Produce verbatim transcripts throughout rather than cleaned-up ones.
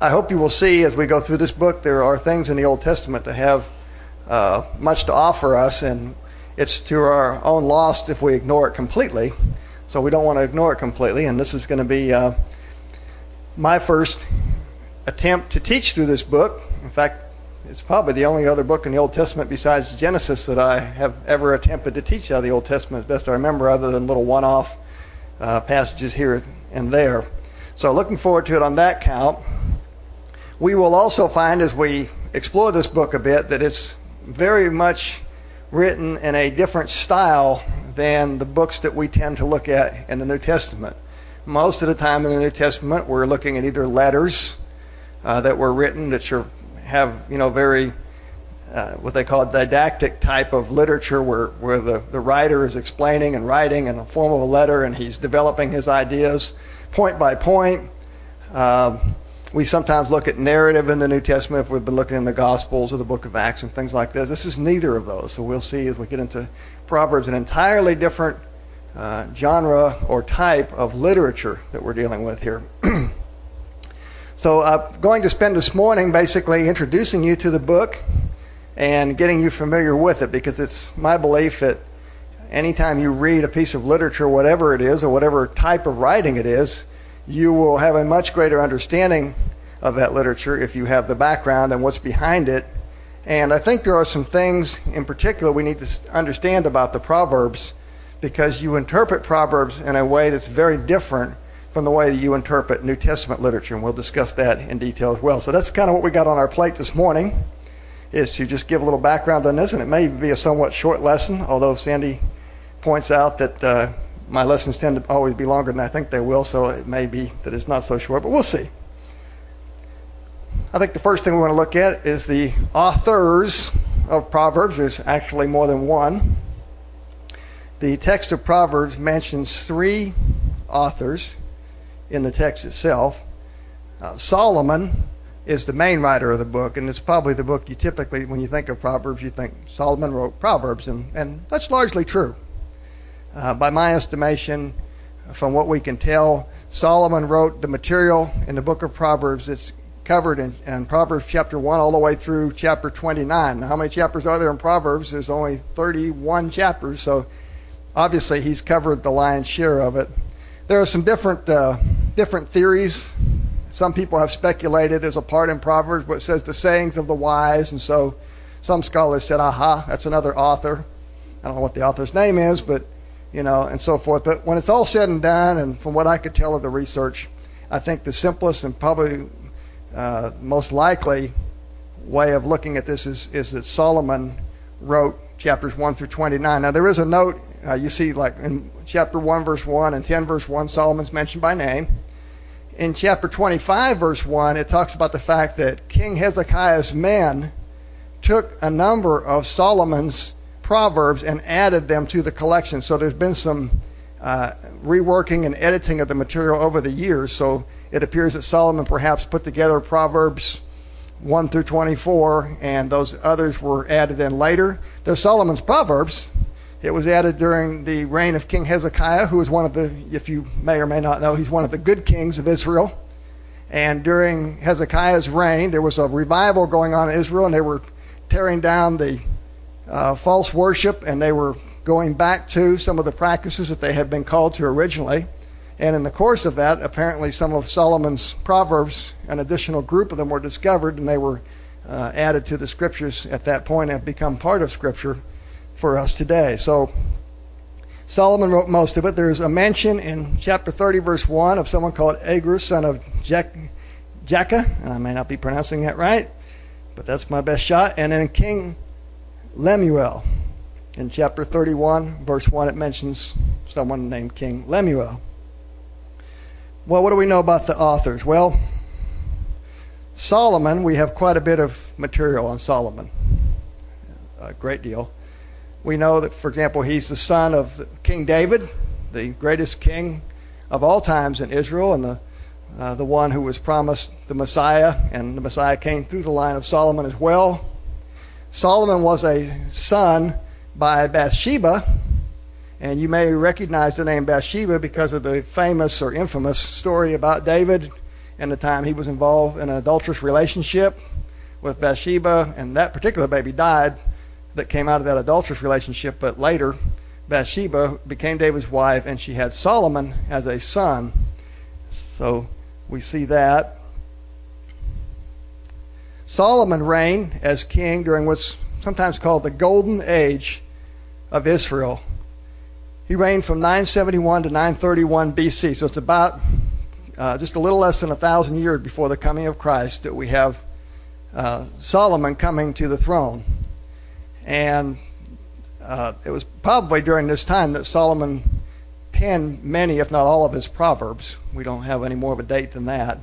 I hope you will see as we go through this book, there are things in the Old Testament that have uh, much to offer us, and it's to our own loss if we ignore it completely. So we don't want to ignore it completely, and this is going to be uh, my first attempt to teach through this book. In fact, it's probably the only other book in the Old Testament besides Genesis that I have ever attempted to teach out of the Old Testament, as best I remember, other than little one-off uh, passages here and there. So looking forward to it on that count. We will also find as we explore this book a bit that it's very much written in a different style than the books that we tend to look at in the New Testament. Most of the time in the New Testament, we're looking at either letters uh, that were written that are, have, you know, very, uh, what they call didactic type of literature where, where the, the writer is explaining and writing in the form of a letter, and he's developing his ideas point by point. Uh, we sometimes look at narrative in the New Testament if we've been looking in the Gospels or the book of Acts and things like this. This is neither of those. So we'll see as we get into Proverbs an entirely different uh, genre or type of literature that we're dealing with here. So I'm going to spend this morning basically introducing you to the book and getting you familiar with it, because it's my belief that anytime you read a piece of literature, whatever it is or whatever type of writing it is, you will have a much greater understanding of that literature if you have the background and what's behind it. And I think there are some things in particular we need to understand about the Proverbs, because you interpret Proverbs in a way that's very different from the way that you interpret New Testament literature, and we'll discuss that in detail as well. So that's kind of what we got on our plate this morning, is to just give a little background on this, and it may be a somewhat short lesson, although Sandy points out that uh, my lessons tend to always be longer than I think they will, so it may be that it's not so short, but we'll see. I think the first thing we want to look at is the authors of Proverbs. There's actually more than one. The text of Proverbs mentions three authors in the text itself. Uh, Solomon is the main writer of the book, and it's probably the book you typically, when you think of Proverbs, you think Solomon wrote Proverbs, and, and that's largely true. Uh, by my estimation, from what we can tell, Solomon wrote the material in the book of Proverbs that's covered in, in Proverbs chapter one all the way through chapter twenty-nine. Now, how many chapters are there in Proverbs? There's only thirty-one chapters, so obviously he's covered the lion's share of it. There are some different uh, different theories. Some people have speculated there's a part in Proverbs where it says the sayings of the wise, and so some scholars said, aha, that's another author. I don't know what the author's name is, but you know, and so forth. But when it's all said and done, and from what I could tell of the research, I think the simplest and probably uh, most likely way of looking at this is, is that Solomon wrote chapters one through twenty-nine. Now, there is a note, uh, you see, like in chapter one, verse one, and ten, verse one, Solomon's mentioned by name. In chapter twenty-five, verse one, it talks about the fact that King Hezekiah's men took a number of Solomon's Proverbs and added them to the collection. So there's been some uh, reworking and editing of the material over the years. So it appears that Solomon perhaps put together Proverbs one through twenty-four, and those others were added in later. There's Solomon's Proverbs. It was added during the reign of King Hezekiah, who was one of the, if you may or may not know, he's one of the good kings of Israel. And during Hezekiah's reign, there was a revival going on in Israel, and they were tearing down the Uh, false worship, and they were going back to some of the practices that they had been called to originally. And in the course of that, apparently some of Solomon's Proverbs, an additional group of them, were discovered, and they were uh, added to the Scriptures at that point and have become part of Scripture for us today. So Solomon wrote most of it. There's a mention in chapter thirty, verse one, of someone called Agur, son of Jekah. I may not be pronouncing that right, but that's my best shot. And then King Lemuel. In chapter thirty-one, verse one, it mentions someone named King Lemuel. Well, what do we know about the authors? Well, Solomon, we have quite a bit of material on Solomon, a great deal. We know that, for example, he's the son of King David, the greatest king of all times in Israel, and the uh, the one who was promised the Messiah, and the Messiah came through the line of Solomon as well. Solomon was a son by Bathsheba, and you may recognize the name Bathsheba because of the famous or infamous story about David and the time he was involved in an adulterous relationship with Bathsheba, and that particular baby died that came out of that adulterous relationship. But later, Bathsheba became David's wife, and she had Solomon as a son. So we see that. Solomon reigned as king during what's sometimes called the Golden Age of Israel. He reigned from nine seventy-one to nine thirty-one B C, so it's about uh, just a little less than a thousand years before the coming of Christ that we have uh, Solomon coming to the throne. And uh, it was probably during this time that Solomon penned many, if not all, of his Proverbs. We don't have any more of a date than that.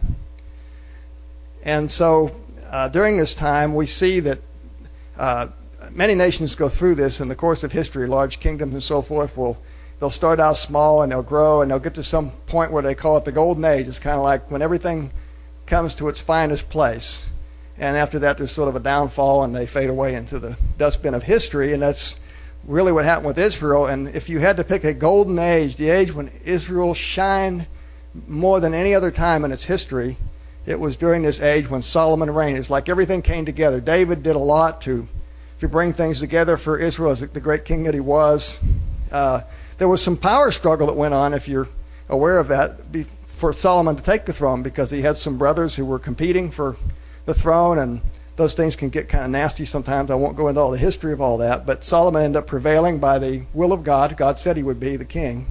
And so uh, during this time, we see that uh, many nations go through this in the course of history. Large kingdoms and so forth will they'll start out small and they'll grow and they'll get to some point where they call it the Golden Age. It's kind of like when everything comes to its finest place. And after that, there's sort of a downfall and they fade away into the dustbin of history. And that's really what happened with Israel. And if you had to pick a golden age, the age when Israel shined more than any other time in its history, it was during this age when Solomon reigned. It's like everything came together. David did a lot to to bring things together for Israel as the great king that he was. Uh, there was some power struggle that went on, if you're aware of that, for Solomon to take the throne, because he had some brothers who were competing for the throne, and those things can get kind of nasty sometimes. I won't go into all the history of all that, but Solomon ended up prevailing by the will of God. God said he would be the king.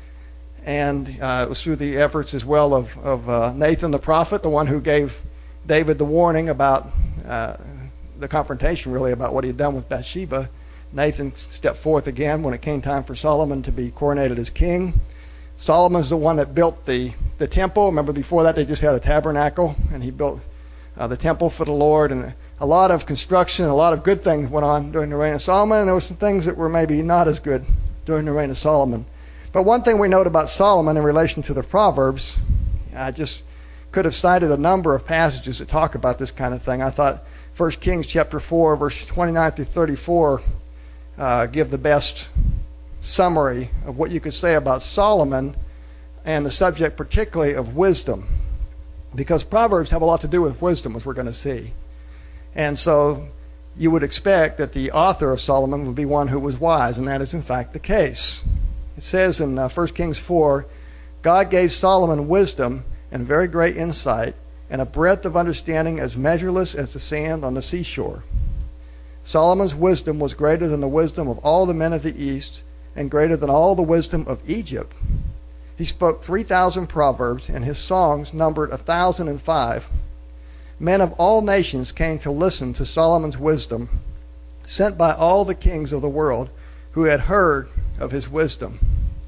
And uh, it was through the efforts as well of, of uh, Nathan the prophet, the one who gave David the warning about uh, the confrontation, really, about what he had done with Bathsheba. Nathan stepped forth again when it came time for Solomon to be coronated as king. Solomon's the one that built the, the temple. Remember, before that, they just had a tabernacle, and he built uh, the temple for the Lord. And a lot of construction, a lot of good things went on during the reign of Solomon, and there were some things that were maybe not as good during the reign of Solomon. But one thing we note about Solomon in relation to the Proverbs, I just could have cited a number of passages that talk about this kind of thing. I thought First Kings chapter four, verses twenty-nine through thirty-four uh, give the best summary of what you could say about Solomon and the subject particularly of wisdom, because Proverbs have a lot to do with wisdom, as we're going to see. And so you would expect that the author of Solomon would be one who was wise, and that is in fact the case. It says in uh, First Kings four, God gave Solomon wisdom and very great insight, and a breadth of understanding as measureless as the sand on the seashore. Solomon's wisdom was greater than the wisdom of all the men of the East, and greater than all the wisdom of Egypt. He spoke three thousand proverbs, and his songs numbered a thousand and five. Men of all nations came to listen to Solomon's wisdom, sent by all the kings of the world who had heard of his wisdom.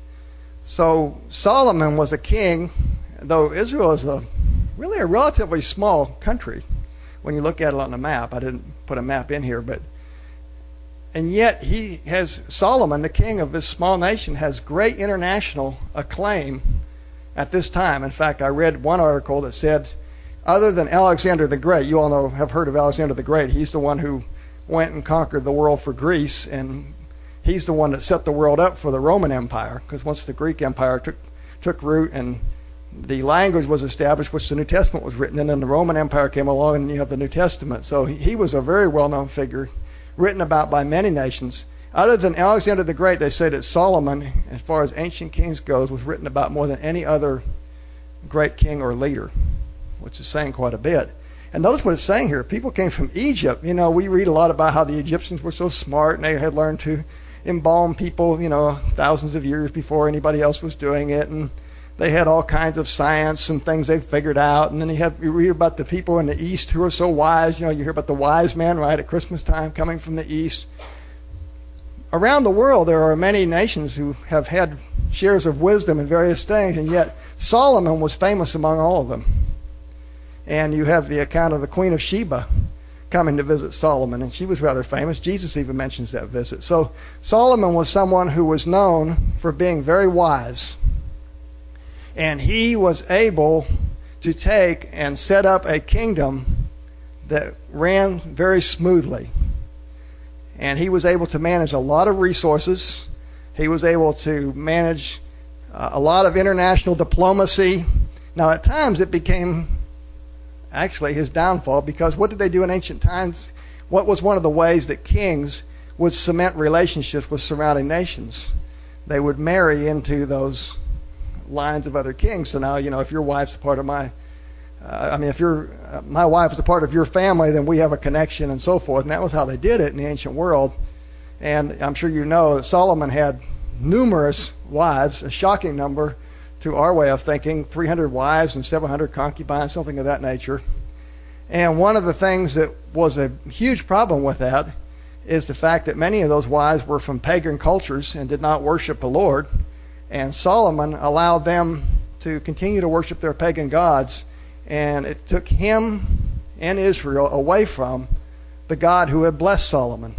So Solomon was a king, though Israel is a really a relatively small country when you look at it on the map. I didn't put a map in here, but and yet he has Solomon, the king of this small nation, has great international acclaim at this time. In fact, I read one article that said, other than Alexander the Great, you all know have heard of Alexander the Great. He's the one who went and conquered the world for Greece, and he's the one that set the world up for the Roman Empire, because once the Greek Empire took took root and the language was established, which the New Testament was written in, and the Roman Empire came along, and you have the New Testament. So he, he was a very well-known figure, written about by many nations. Other than Alexander the Great, they say that Solomon, as far as ancient kings goes, was written about more than any other great king or leader, which is saying quite a bit. And notice what it's saying here. People came from Egypt. You know, we read a lot about how the Egyptians were so smart, and they had learned to embalm people, you know, thousands of years before anybody else was doing it, and they had all kinds of science and things they figured out. And then you have you read about the people in the East who are so wise. You know, you hear about the wise men, right, at Christmas time coming from the East. Around the world, there are many nations who have had shares of wisdom in various things, and yet Solomon was famous among all of them. And you have the account of the Queen of Sheba coming to visit Solomon, and she was rather famous. Jesus even mentions that visit. So Solomon was someone who was known for being very wise. And he was able to take and set up a kingdom that ran very smoothly. And he was able to manage a lot of resources. He was able to manage uh, a lot of international diplomacy. Now, at times it became actually his downfall, because what did they do in ancient times? What was one of the ways that kings would cement relationships with surrounding nations? They would marry into those lines of other kings. So now, you know, if your wife's a part of my, uh, I mean, if your uh, my wife is a part of your family, then we have a connection and so forth. And that was how they did it in the ancient world. And I'm sure you know that Solomon had numerous wives, a shocking number to our way of thinking, three hundred wives and seven hundred concubines, something of that nature. And one of the things that was a huge problem with that is the fact that many of those wives were from pagan cultures and did not worship the Lord. And Solomon allowed them to continue to worship their pagan gods, and it took him and Israel away from the God who had blessed Solomon.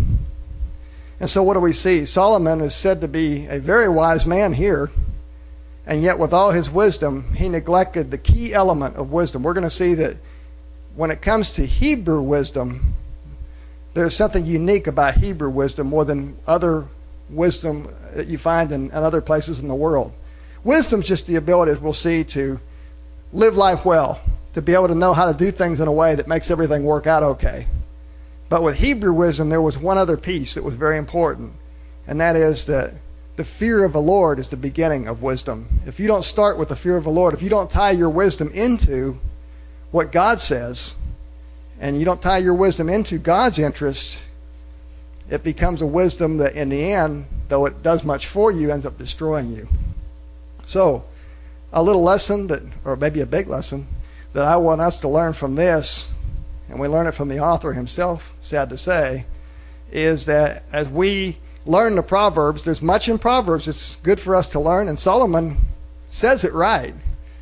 And so what do we see? Solomon is said to be a very wise man here, and yet with all his wisdom, he neglected the key element of wisdom. We're going to see that when it comes to Hebrew wisdom, there's something unique about Hebrew wisdom more than other wisdom that you find in, in other places in the world. Wisdom's just the ability, as we'll see, to live life well, to be able to know how to do things in a way that makes everything work out okay. But with Hebrew wisdom, there was one other piece that was very important, and that is that the fear of the Lord is the beginning of wisdom. If you don't start with the fear of the Lord, if you don't tie your wisdom into what God says, and you don't tie your wisdom into God's interests, it becomes a wisdom that in the end, though it does much for you, ends up destroying you. So, a little lesson, that, or maybe a big lesson, that I want us to learn from this, and we learn it from the author himself, sad to say, is that as we learn the Proverbs, there's much in Proverbs that's good for us to learn, and Solomon says it right.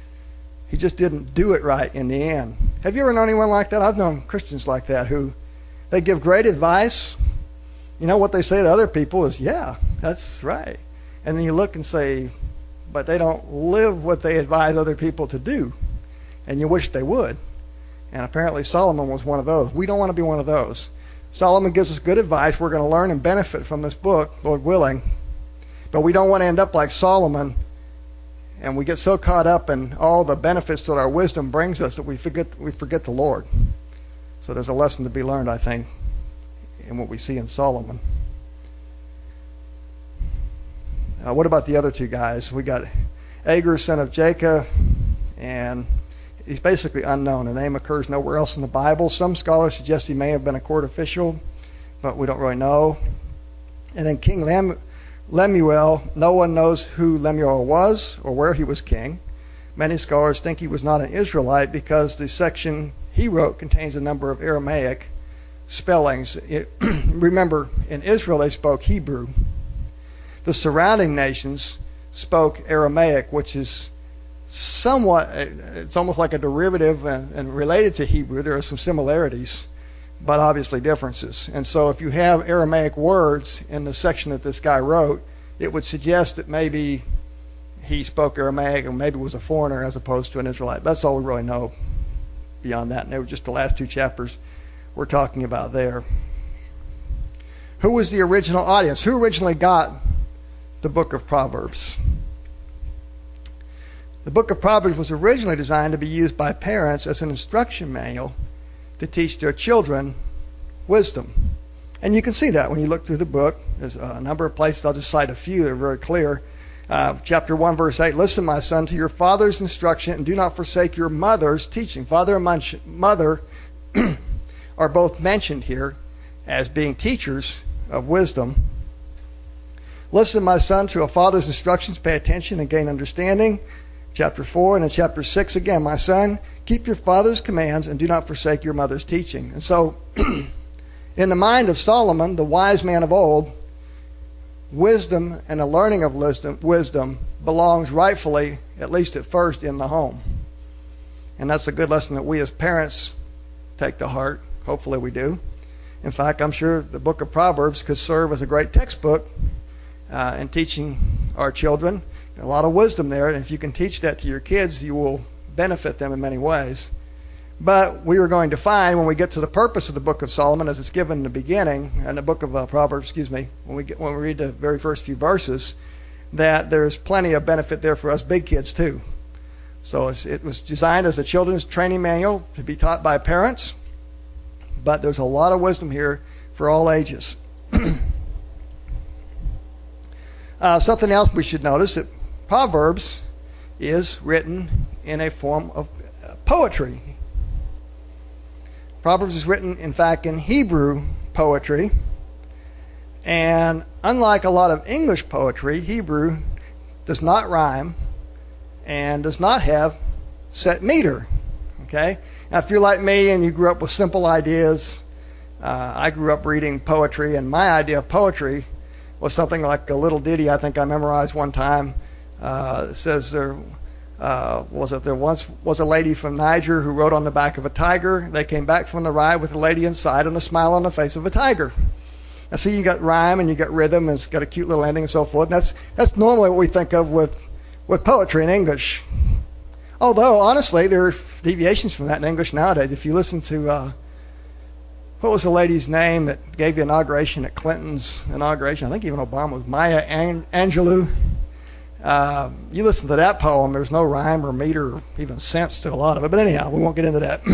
He just didn't do it right in the end. Have you ever known anyone like that? I've known Christians like that who, they give great advice. You know, what they say to other people is, yeah, that's right. And then you look and say, but they don't live what they advise other people to do. And you wish they would. And apparently Solomon was one of those. We don't want to be one of those. Solomon gives us good advice. We're going to learn and benefit from this book, Lord willing. But we don't want to end up like Solomon, and we get so caught up in all the benefits that our wisdom brings us that we forget we forget the Lord. So there's a lesson to be learned, I think, in what we see in Solomon. Uh, what about the other two guys? We got Agur, son of Jacob, and he's basically unknown. The name occurs nowhere else in the Bible. Some scholars suggest he may have been a court official, but we don't really know. And then King Lem- Lemuel, no one knows who Lemuel was or where he was king. Many scholars think he was not an Israelite because the section he wrote contains a number of Aramaic spellings. It, remember, in Israel they spoke Hebrew. The surrounding nations spoke Aramaic, which is somewhat, it's almost like a derivative and, and related to Hebrew. There are some similarities, but obviously differences. And so if you have Aramaic words in the section that this guy wrote, it would suggest that maybe he spoke Aramaic or maybe was a foreigner as opposed to an Israelite. That's all we really know beyond that. And they were just the last two chapters we're talking about there. Who was the original audience? Who originally got the book of Proverbs? The book of Proverbs was originally designed to be used by parents as an instruction manual to teach their children wisdom. And you can see that when you look through the book. There's a number of places. I'll just cite a few that are very clear. Uh, chapter one, verse eight, listen, my son, to your father's instruction, and do not forsake your mother's teaching. Father and mother are both mentioned here as being teachers of wisdom. Listen, my son, to a father's instructions, pay attention and gain understanding. Chapter four, and in chapter six again, my son, keep your father's commands and do not forsake your mother's teaching. And so, in the mind of Solomon, the wise man of old, wisdom and the learning of wisdom, wisdom belongs rightfully, at least at first, in the home. And that's a good lesson that we as parents take to heart. Hopefully we do. In fact, I'm sure the book of Proverbs could serve as a great textbook uh, in teaching our children. A lot of wisdom there, and if you can teach that to your kids, you will benefit them in many ways. But we are going to find when we get to the purpose of the book of Solomon, as it's given in the beginning, and the book of uh, Proverbs, excuse me, when we get, when we read the very first few verses, that there's plenty of benefit there for us big kids too. So it's, it was designed as a children's training manual to be taught by parents, but there's a lot of wisdom here for all ages. uh, something else we should notice, that Proverbs is written in a form of poetry. Proverbs is written, in fact, in Hebrew poetry. And unlike a lot of English poetry, Hebrew does not rhyme and does not have set meter. Okay? Now, if you're like me and you grew up with simple ideas, uh, I grew up reading poetry, and my idea of poetry was something like a little ditty I think I memorized one time. Uh, it says there uh, was it there once was a lady from Niger who rode on the back of a tiger. They came back from the ride with a lady inside and a smile on the face of a tiger. Now, see, you got rhyme and you got rhythm, and it's got a cute little ending and so forth. And that's that's normally what we think of with with poetry in English. Although, honestly, there are deviations from that in English nowadays. If you listen to uh, what was the lady's name that gave the inauguration at Clinton's inauguration? I think even Obama was Maya Angelou. Uh, you listen to that poem, there's no rhyme or meter or even sense to a lot of it. But anyhow, we won't get into that.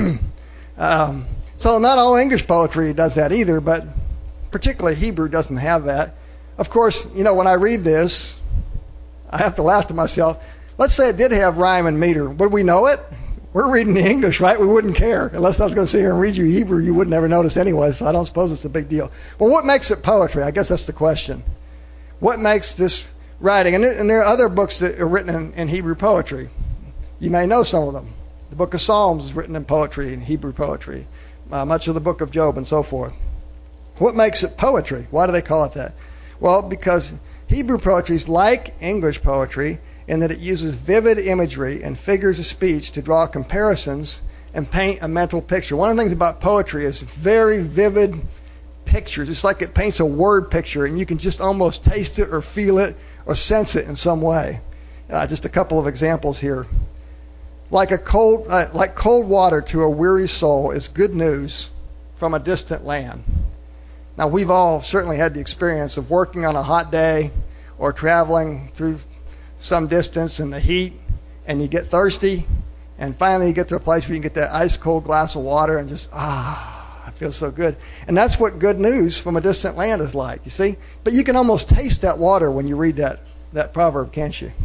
um, so not all English poetry does that either, but particularly Hebrew doesn't have that. Of course, you know, when I read this, I have to laugh to myself. Let's say it did have rhyme and meter. Would we know it? We're reading the English, right? We wouldn't care. Unless I was going to sit here and read you Hebrew, you would never notice anyway, so I don't suppose it's a big deal. Well, what makes it poetry? I guess that's the question. What makes this writing? And there, and there are other books that are written in, in Hebrew poetry. You may know some of them. The book of Psalms is written in poetry, in Hebrew poetry. Uh, much of the book of Job and so forth. What makes it poetry? Why do they call it that? Well, because Hebrew poetry is like English poetry in that it uses vivid imagery and figures of speech to draw comparisons and paint a mental picture. One of the things about poetry is very vivid pictures. It's like it paints a word picture, and you can just almost taste it or feel it or sense it in some way. Uh, just a couple of examples here. Like a cold, uh, like cold water to a weary soul is good news from a distant land. Now, we've all certainly had the experience of working on a hot day or traveling through some distance in the heat, and you get thirsty, and finally you get to a place where you can get that ice cold glass of water and just, ah, it feels so good. And that's what good news from a distant land is like, you see? But you can almost taste that water when you read that, that proverb, can't you?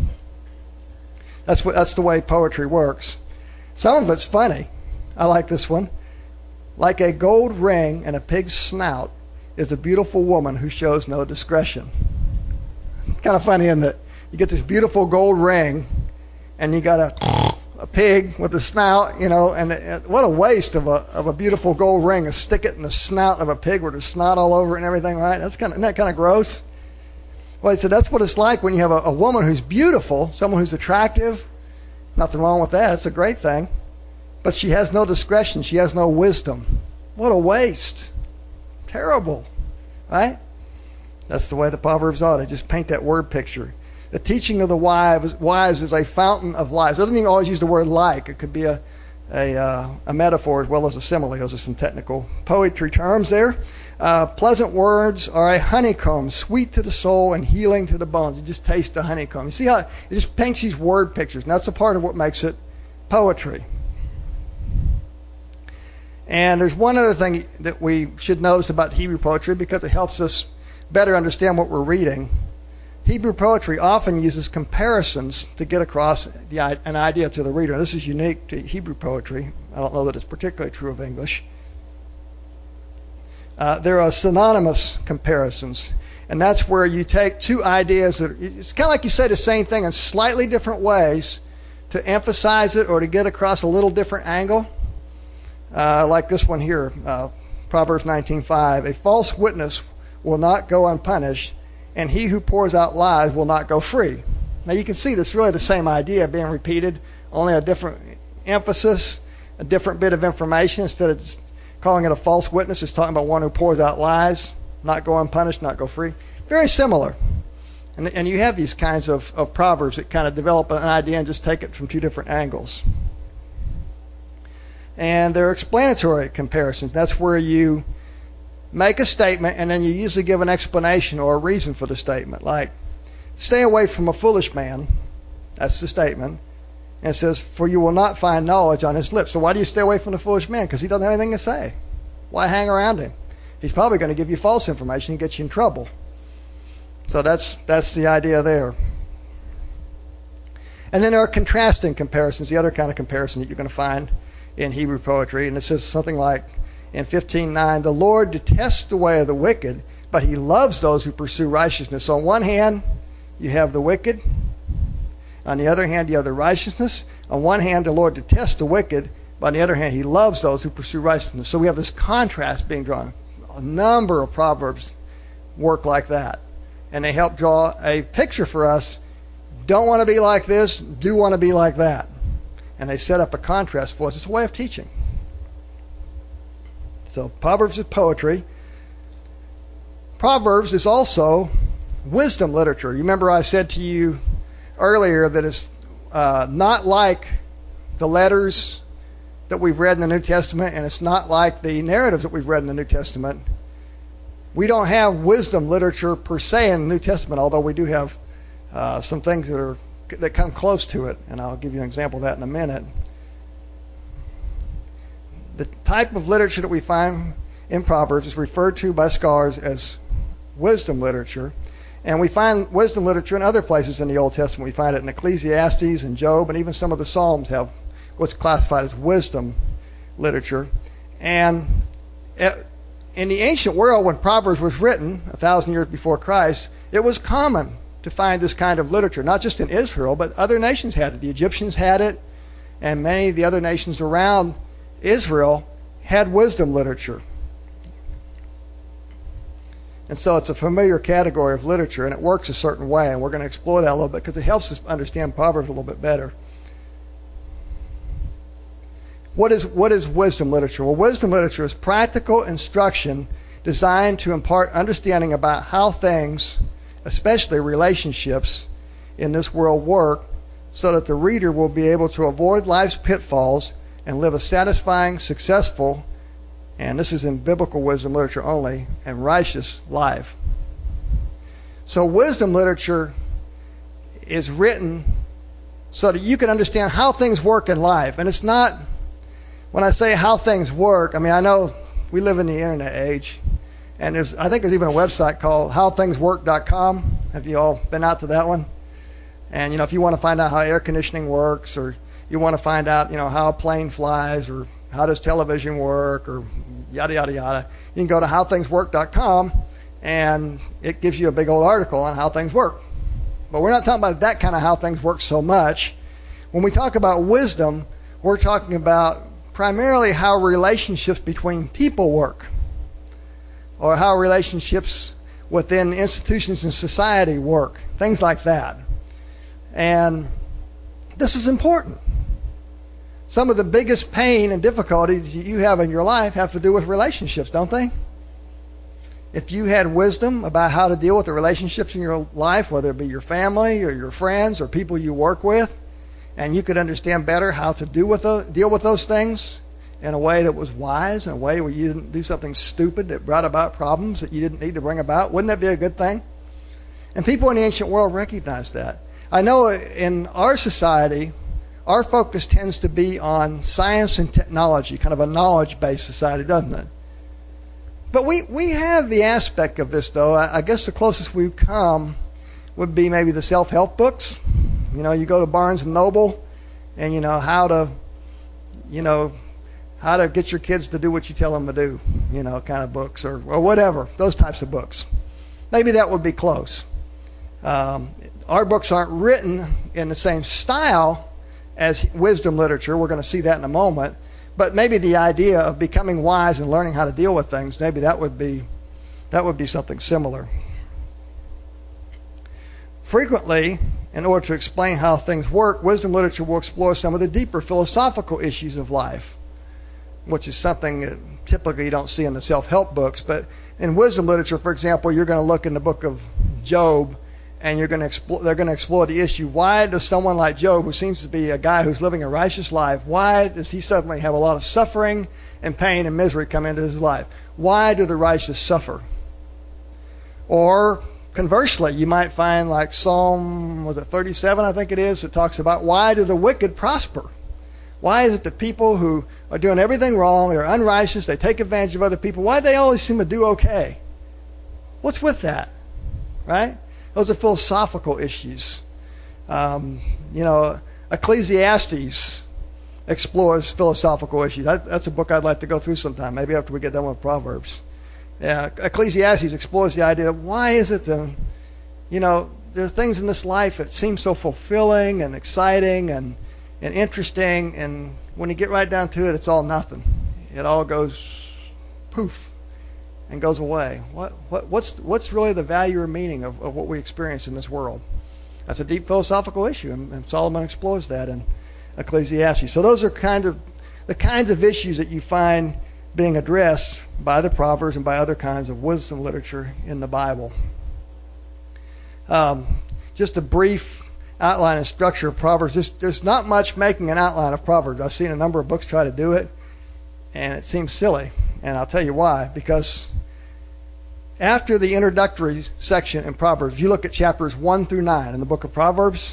That's what, that's the way poetry works. Some of it's funny. I like this one. Like a gold ring and a pig's snout is a beautiful woman who shows no discretion. It's kind of funny, isn't it? You get this beautiful gold ring, and you got a, a pig with a snout, you know, and it, what a waste of a of a beautiful gold ring to stick it in the snout of a pig with a snot all over it and everything, right? That's kind of, isn't that kind of gross? Well, he said that's what it's like when you have a, a woman who's beautiful, someone who's attractive. Nothing wrong with that. It's a great thing. But she has no discretion. She has no wisdom. What a waste. Terrible, right? That's the way the Proverbs are. They just paint that word picture. The teaching of the wise, wise is a fountain of life. It doesn't even always use the word like. It could be a a, uh, a metaphor as well as a simile. Those are some technical poetry terms there. Uh, pleasant words are a honeycomb, sweet to the soul and healing to the bones. You just taste the honeycomb. You see how it just paints these word pictures. And that's a part of what makes it poetry. And there's one other thing that we should notice about Hebrew poetry because it helps us better understand what we're reading. Hebrew poetry often uses comparisons to get across the, an idea to the reader. This is unique to Hebrew poetry. I don't know that it's particularly true of English. Uh, there are synonymous comparisons, and that's where you take two ideas that it's kind of like you say the same thing in slightly different ways to emphasize it or to get across a little different angle. Uh, like this one here, uh, Proverbs nineteen five. A false witness will not go unpunished, and he who pours out lies will not go free. Now you can see this really the same idea being repeated, only a different emphasis, a different bit of information. Instead of just calling it a false witness, it's talking about one who pours out lies, not go unpunished, not go free. Very similar. And, and you have these kinds of, of proverbs that kind of develop an idea and just take it from two different angles. And they're explanatory comparisons. That's where you make a statement and then you usually give an explanation or a reason for the statement. Like, stay away from a foolish man. That's the statement. And it says, for you will not find knowledge on his lips. So why do you stay away from the foolish man? Because he doesn't have anything to say. Why hang around him? He's probably going to give you false information and get you in trouble. So that's that's the idea there. And then there are contrasting comparisons, the other kind of comparison that you're going to find in Hebrew poetry. And it says something like in fifteen nine, the Lord detests the way of the wicked, but he loves those who pursue righteousness. So on one hand, you have the wicked. On the other hand, you have the righteousness. On one hand, the Lord detests the wicked, but on the other hand, he loves those who pursue righteousness. So we have this contrast being drawn. A number of Proverbs work like that. And they help draw a picture for us. Don't want to be like this, do want to be like that. And they set up a contrast for us. It's a way of teaching. So Proverbs is poetry. Proverbs is also wisdom literature. You remember I said to you earlier that it's uh, not like the letters that we've read in the New Testament, and it's not like the narratives that we've read in the New Testament. We don't have wisdom literature per se in the New Testament, although we do have uh, some things that are that come close to it, and I'll give you an example of that in a minute. The type of literature that we find in Proverbs is referred to by scholars as wisdom literature. And we find wisdom literature in other places in the Old Testament. We find it in Ecclesiastes and Job, and even some of the Psalms have what's classified as wisdom literature. And in the ancient world, when Proverbs was written, a thousand years before Christ, it was common to find this kind of literature, not just in Israel, but other nations had it. The Egyptians had it, and many of the other nations around Israel had wisdom literature. And so it's a familiar category of literature, and it works a certain way, and we're going to explore that a little bit because it helps us understand Proverbs a little bit better. What is what is wisdom literature? Well, wisdom literature is practical instruction designed to impart understanding about how things, especially relationships, in this world work, so that the reader will be able to avoid life's pitfalls and live a satisfying, successful, and this is in biblical wisdom literature only, and righteous life. So wisdom literature is written so that you can understand how things work in life. And it's not, when I say how things work, I mean, I know we live in the internet age, and there's, I think there's even a website called how things work dot com. Have you all been out to that one? And, you know, if you want to find out how air conditioning works, or you want to find out, you know, how a plane flies, or how does television work, or yada, yada, yada, you can go to how things work dot com, and it gives you a big old article on how things work. But we're not talking about that kind of how things work so much. When we talk about wisdom, we're talking about primarily how relationships between people work, or how relationships within institutions and society work, things like that. And this is important. Some of the biggest pain and difficulties you have in your life have to do with relationships, don't they? If you had wisdom about how to deal with the relationships in your life, whether it be your family or your friends or people you work with, and you could understand better how to do with those, deal with those things in a way that was wise, in a way where you didn't do something stupid that brought about problems that you didn't need to bring about, wouldn't that be a good thing? And people in the ancient world recognize that. I know in our society, our focus tends to be on science and technology, kind of a knowledge-based society, doesn't it? But we, we have the aspect of this, though. I, I guess the closest we've come would be maybe the self-help books. You know, you go to Barnes and Noble, and you know how to, you know, how to get your kids to do what you tell them to do, you know, kind of books, or, or whatever, those types of books. Maybe that would be close. Um, our books aren't written in the same style as wisdom literature. We're going to see that in a moment. But maybe the idea of becoming wise and learning how to deal with things, maybe that would be that would be something similar. Frequently, in order to explain how things work, wisdom literature will explore some of the deeper philosophical issues of life, which is something that typically you don't see in the self-help books. But in wisdom literature, for example, you're going to look in the book of Job, and you're going to explore, they're going to explore the issue. Why does someone like Job, who seems to be a guy who's living a righteous life, why does he suddenly have a lot of suffering and pain and misery come into his life? Why do the righteous suffer? Or conversely, you might find like Psalm, was it thirty-seven, I think it is, that talks about why do the wicked prosper? Why is it that people who are doing everything wrong, they're unrighteous, they take advantage of other people, why do they always seem to do okay? What's with that? Right? Those are philosophical issues. Um, you know, Ecclesiastes explores philosophical issues. That, that's a book I'd like to go through sometime, maybe after we get done with Proverbs. Yeah, Ecclesiastes explores the idea of why is it that, you know, there's things in this life that seem so fulfilling and exciting and, and interesting, and when you get right down to it, it's all nothing. It all goes poof and goes away. What, what, what's, what's really the value or meaning of, of what we experience in this world? That's a deep philosophical issue, and, and Solomon explores that in Ecclesiastes. So those are kind of the kinds of issues that you find being addressed by the Proverbs and by other kinds of wisdom literature in the Bible. Um, just a brief outline and structure of Proverbs. There's, there's not much making an outline of Proverbs. I've seen a number of books try to do it, and it seems silly. And I'll tell you why. Because after the introductory section in Proverbs, if you look at chapters one through nine in the book of Proverbs,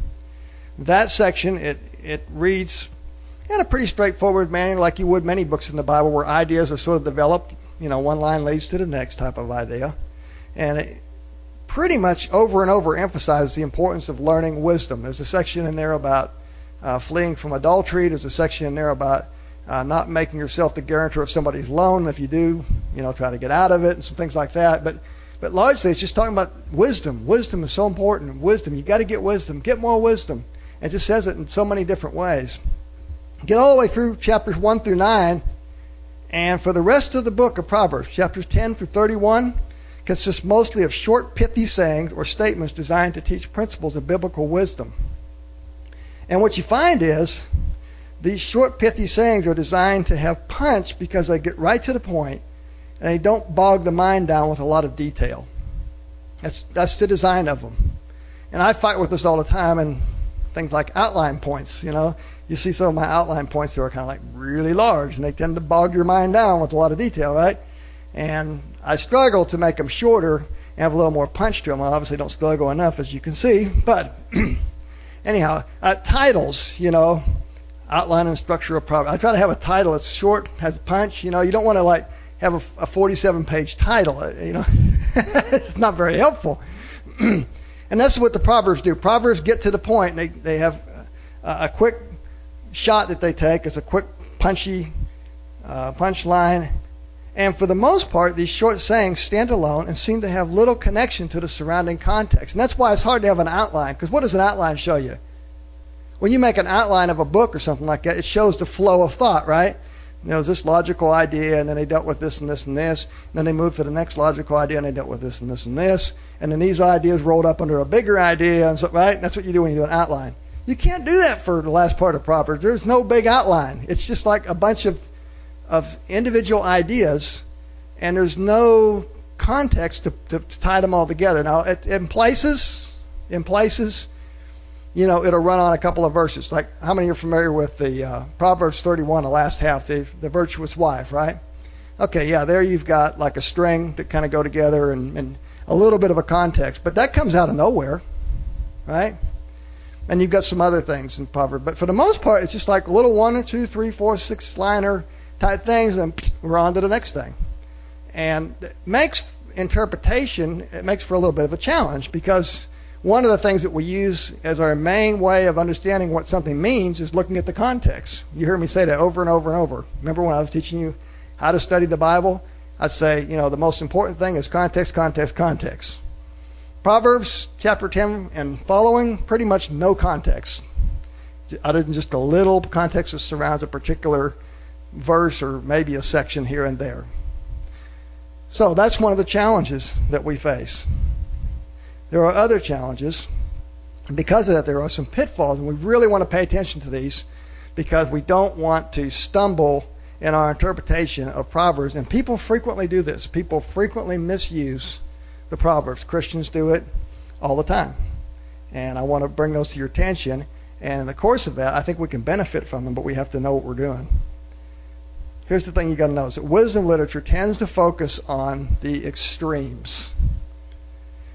that section, it, it reads in a pretty straightforward manner, like you would many books in the Bible, where ideas are sort of developed. You know, one line leads to the next type of idea. And it pretty much over and over emphasizes the importance of learning wisdom. There's a section in there about uh, fleeing from adultery. There's a section in there about uh, not making yourself the guarantor of somebody's loan. If you do, you know, try to get out of it and some things like that. But but largely it's just talking about wisdom. Wisdom is so important. Wisdom. You've got to get wisdom. Get more wisdom. It just says it in so many different ways. Get all the way through chapters one through nine, and for the rest of the book of Proverbs, chapters ten through thirty-one, consists mostly of short, pithy sayings or statements designed to teach principles of biblical wisdom. And what you find is these short, pithy sayings are designed to have punch because they get right to the point and they don't bog the mind down with a lot of detail. That's, that's the design of them. And I fight with this all the time in things like outline points, you know. You see some of my outline points that are kind of like really large, and they tend to bog your mind down with a lot of detail, right? And I struggle to make them shorter and have a little more punch to them. I obviously don't struggle enough, as you can see. But anyhow, uh, titles, you know, outline and structure of Proverbs. I try to have a title that's short, has punch. You know, you don't want to like have a, a forty-seven page title. You know, it's not very helpful. And that's what the Proverbs do. Proverbs get to the point. They they have a, a quick shot that they take. It's a quick, punchy uh, punchline. And for the most part, these short sayings stand alone and seem to have little connection to the surrounding context. And that's why it's hard to have an outline, because what does an outline show you? When you make an outline of a book or something like that, it shows the flow of thought, right? You know, there's this logical idea, and then they dealt with this and this and this, and then they moved to the next logical idea, and they dealt with this and this and this, and then these ideas rolled up under a bigger idea, and so, right? And that's what you do when you do an outline. You can't do that for the last part of Proverbs. There's no big outline. It's just like a bunch of of individual ideas, and there's no context to, to, to tie them all together. Now, it, in places, in places, you know, it'll run on a couple of verses. Like, how many are familiar with the uh, Proverbs thirty-one, the last half, the, the virtuous wife, right? Okay, yeah, there you've got like a string that kind of go together and, and a little bit of a context, but that comes out of nowhere, right? And you've got some other things in Proverbs, but for the most part, it's just like a little one or two, three, four, six liner type things, and we're on to the next thing. And it makes interpretation, it makes for a little bit of a challenge, because one of the things that we use as our main way of understanding what something means is looking at the context. You hear me say that over and over and over. Remember when I was teaching you how to study the Bible? I'd say, you know, the most important thing is context, context, context. Proverbs chapter ten and following, pretty much no context, other than just a little context that surrounds a particular verse or maybe a section here and there. So that's one of the challenges that we face. There are other challenges. And because of that, there are some pitfalls, and we really want to pay attention to these because we don't want to stumble in our interpretation of Proverbs. And people frequently do this. People frequently misuse the Proverbs. Christians do it all the time. And I want to bring those to your attention. And in the course of that, I think we can benefit from them, but we have to know what we're doing. Here's the thing you got to know, is that wisdom literature tends to focus on the extremes.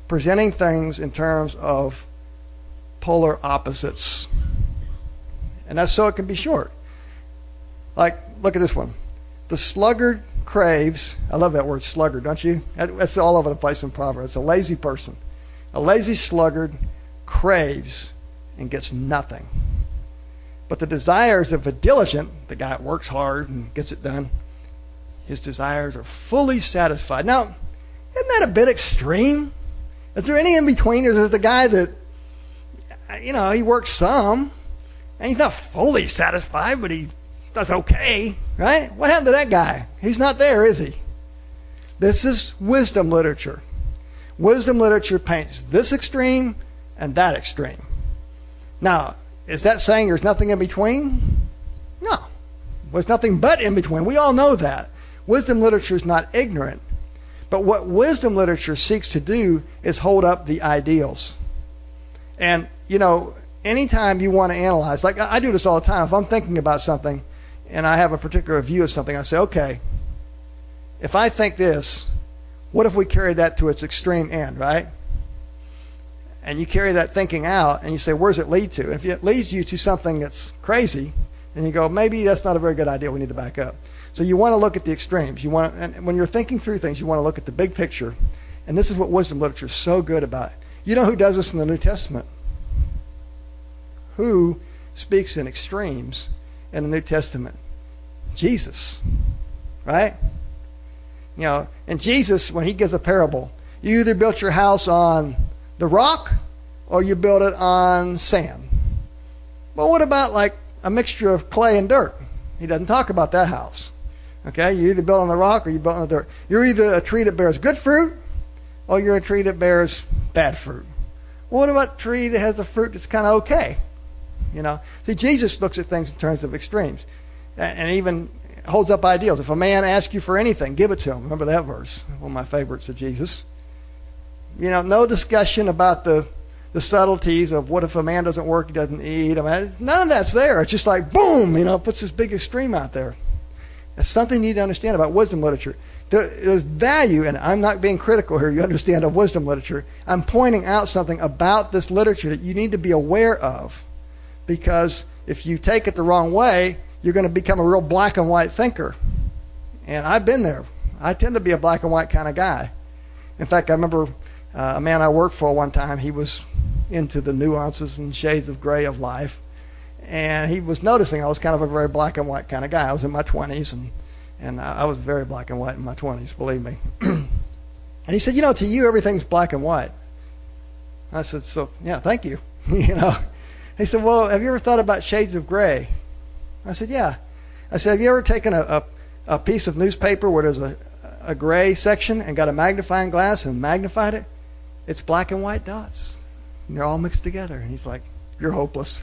presenting things in terms of polar opposites. And that's so it can be short. Like, look at this one. The sluggard craves, I love that word sluggard, don't you? That's all over the place in Proverbs. It's a lazy person. A lazy sluggard craves and gets nothing. But the desires of a diligent, the guy that works hard and gets it done, his desires are fully satisfied. Now, isn't that a bit extreme? Is there any in between? Or is there the guy that, you know, he works some, and he's not fully satisfied, but he does okay, right? What happened to that guy? He's not there, is he? This is wisdom literature. Wisdom literature paints this extreme and that extreme. Now, is that saying there's nothing in between? No. There's nothing but in between. We all know that. Wisdom literature is not ignorant. But what wisdom literature seeks to do is hold up the ideals. And, you know, anytime you want to analyze, like I do this all the time. If I'm thinking about something and I have a particular view of something, I say, okay, if I think this, what if we carry that to its extreme end, right? And you carry that thinking out and you say, where does it lead to? And if it leads you to something that's crazy, then you go, maybe that's not a very good idea. We need to back up. So you want to look at the extremes. You want to, and when you're thinking through things, you want to look at the big picture. And this is what wisdom literature is so good about. You know who does this in the New Testament? Who speaks in extremes in the New Testament? Jesus, right? You know, and Jesus, when he gives a parable, you either built your house on the rock or you built it on sand. Well, what about like a mixture of clay and dirt? He doesn't talk about that house. Okay, you either built on the rock or you built on the dirt. You're either a tree that bears good fruit or you're a tree that bears bad fruit. Well, what about a tree that has a fruit that's kind of okay? You know, see, Jesus looks at things in terms of extremes, and even holds up ideals. If a man asks you for anything, give it to him. Remember that verse, one of my favorites of Jesus. You know, no discussion about the the subtleties of what if a man doesn't work, he doesn't eat. I mean, none of that's there. It's just like boom, you know, puts this big extreme out there. That's something you need to understand about wisdom literature. There's value, and I'm not being critical here, you understand, of wisdom literature. I'm pointing out something about this literature that you need to be aware of. Because if you take it the wrong way, you're going to become a real black and white thinker. And I've been there. I tend to be a black and white kind of guy. In fact, I remember uh, a man I worked for one time, he was into the nuances and shades of gray of life. And he was noticing I was kind of a very black and white kind of guy. I was in my twenties, and, and I was very black and white in my twenties, believe me. And he said, you know, to you, everything's black and white. I said, so, yeah, thank you. you know. He said, well, have you ever thought about shades of gray? I said, yeah. I said, have you ever taken a, a, a piece of newspaper where there's a, a gray section and got a magnifying glass and magnified it? It's black and white dots. And they're all mixed together. And he's like, you're hopeless.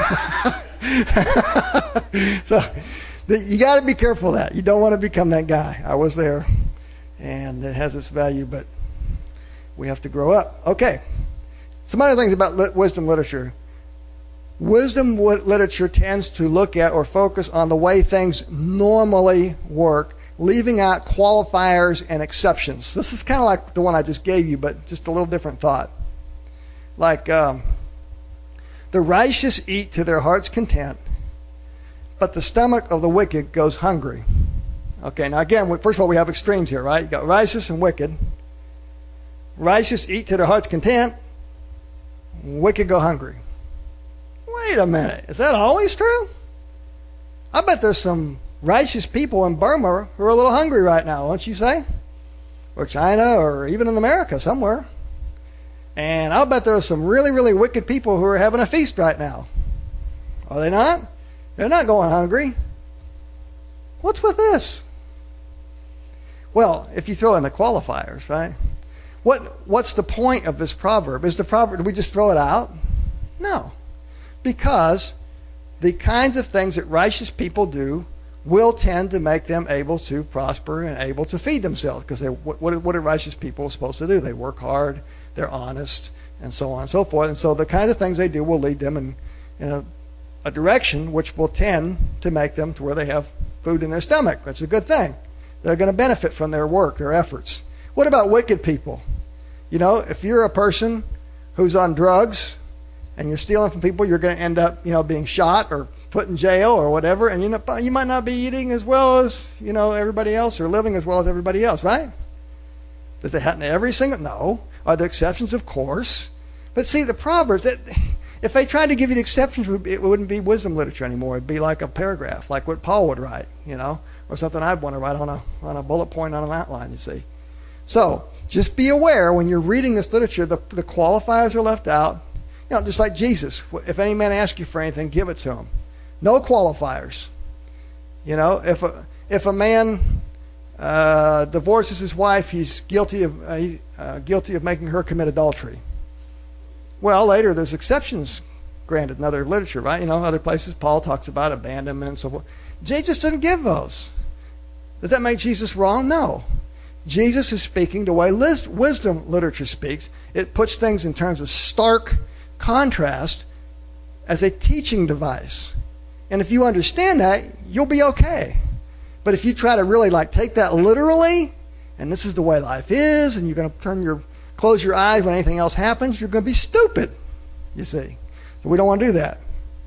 So you got to be careful of that. You don't want to become that guy. I was there, and it has its value, but we have to grow up. Okay. Some other things about lit- wisdom literature. Wisdom literature tends to look at or focus on the way things normally work, leaving out qualifiers and exceptions. This is kind of like the one I just gave you, but just a little different thought. Like, um, the righteous eat to their heart's content, but the stomach of the wicked goes hungry. Okay, now again, first of all, we have extremes here, right? You got righteous and wicked. Righteous eat to their heart's content, wicked go hungry. Wait a minute, is that always true? I bet there's some righteous people in Burma who are a little hungry right now, won't you say? Or China, or even in America somewhere. And I'll bet there are some really, really wicked people who are having a feast right now. Are they not? They're not going hungry. What's with this? Well, if you throw in the qualifiers, right? What What's the point of this proverb? Is the proverb, do we just throw it out? No. Because the kinds of things that righteous people do will tend to make them able to prosper and able to feed themselves. Because they, what, what are righteous people supposed to do? They work hard, they're honest, and so on and so forth. And so the kinds of things they do will lead them in, in a, a direction which will tend to make them to where they have food in their stomach. That's a good thing. They're going to benefit from their work, their efforts. What about wicked people? You know, if you're a person who's on drugs and you're stealing from people, you're going to end up, you know, being shot or put in jail or whatever, and you know, you might not be eating as well as, you know, everybody else or living as well as everybody else, right? Does that happen to every single? No. Are there exceptions? Of course. But see, the Proverbs, that, if they tried to give you the exceptions, it wouldn't be wisdom literature anymore. It'd be like a paragraph, like what Paul would write, you know, or something I'd want to write on a on a bullet point on an outline, you see. So just be aware when you're reading this literature, the, the qualifiers are left out. You know, just like Jesus. If any man asks you for anything, give it to him. No qualifiers. You know, if a if a man uh, divorces his wife, he's guilty of uh, uh, guilty of making her commit adultery. Well, later there's exceptions granted in other literature, right? You know, other places Paul talks about abandonment and so forth. Jesus didn't give those. Does that make Jesus wrong? No. Jesus is speaking the way wisdom literature speaks. It puts things in terms of stark contrast as a teaching device. And if you understand that, you'll be okay. But if you try to really like take that literally, and this is the way life is, and you're going to turn your close your eyes when anything else happens, you're going to be stupid, you see. So we don't want to do that.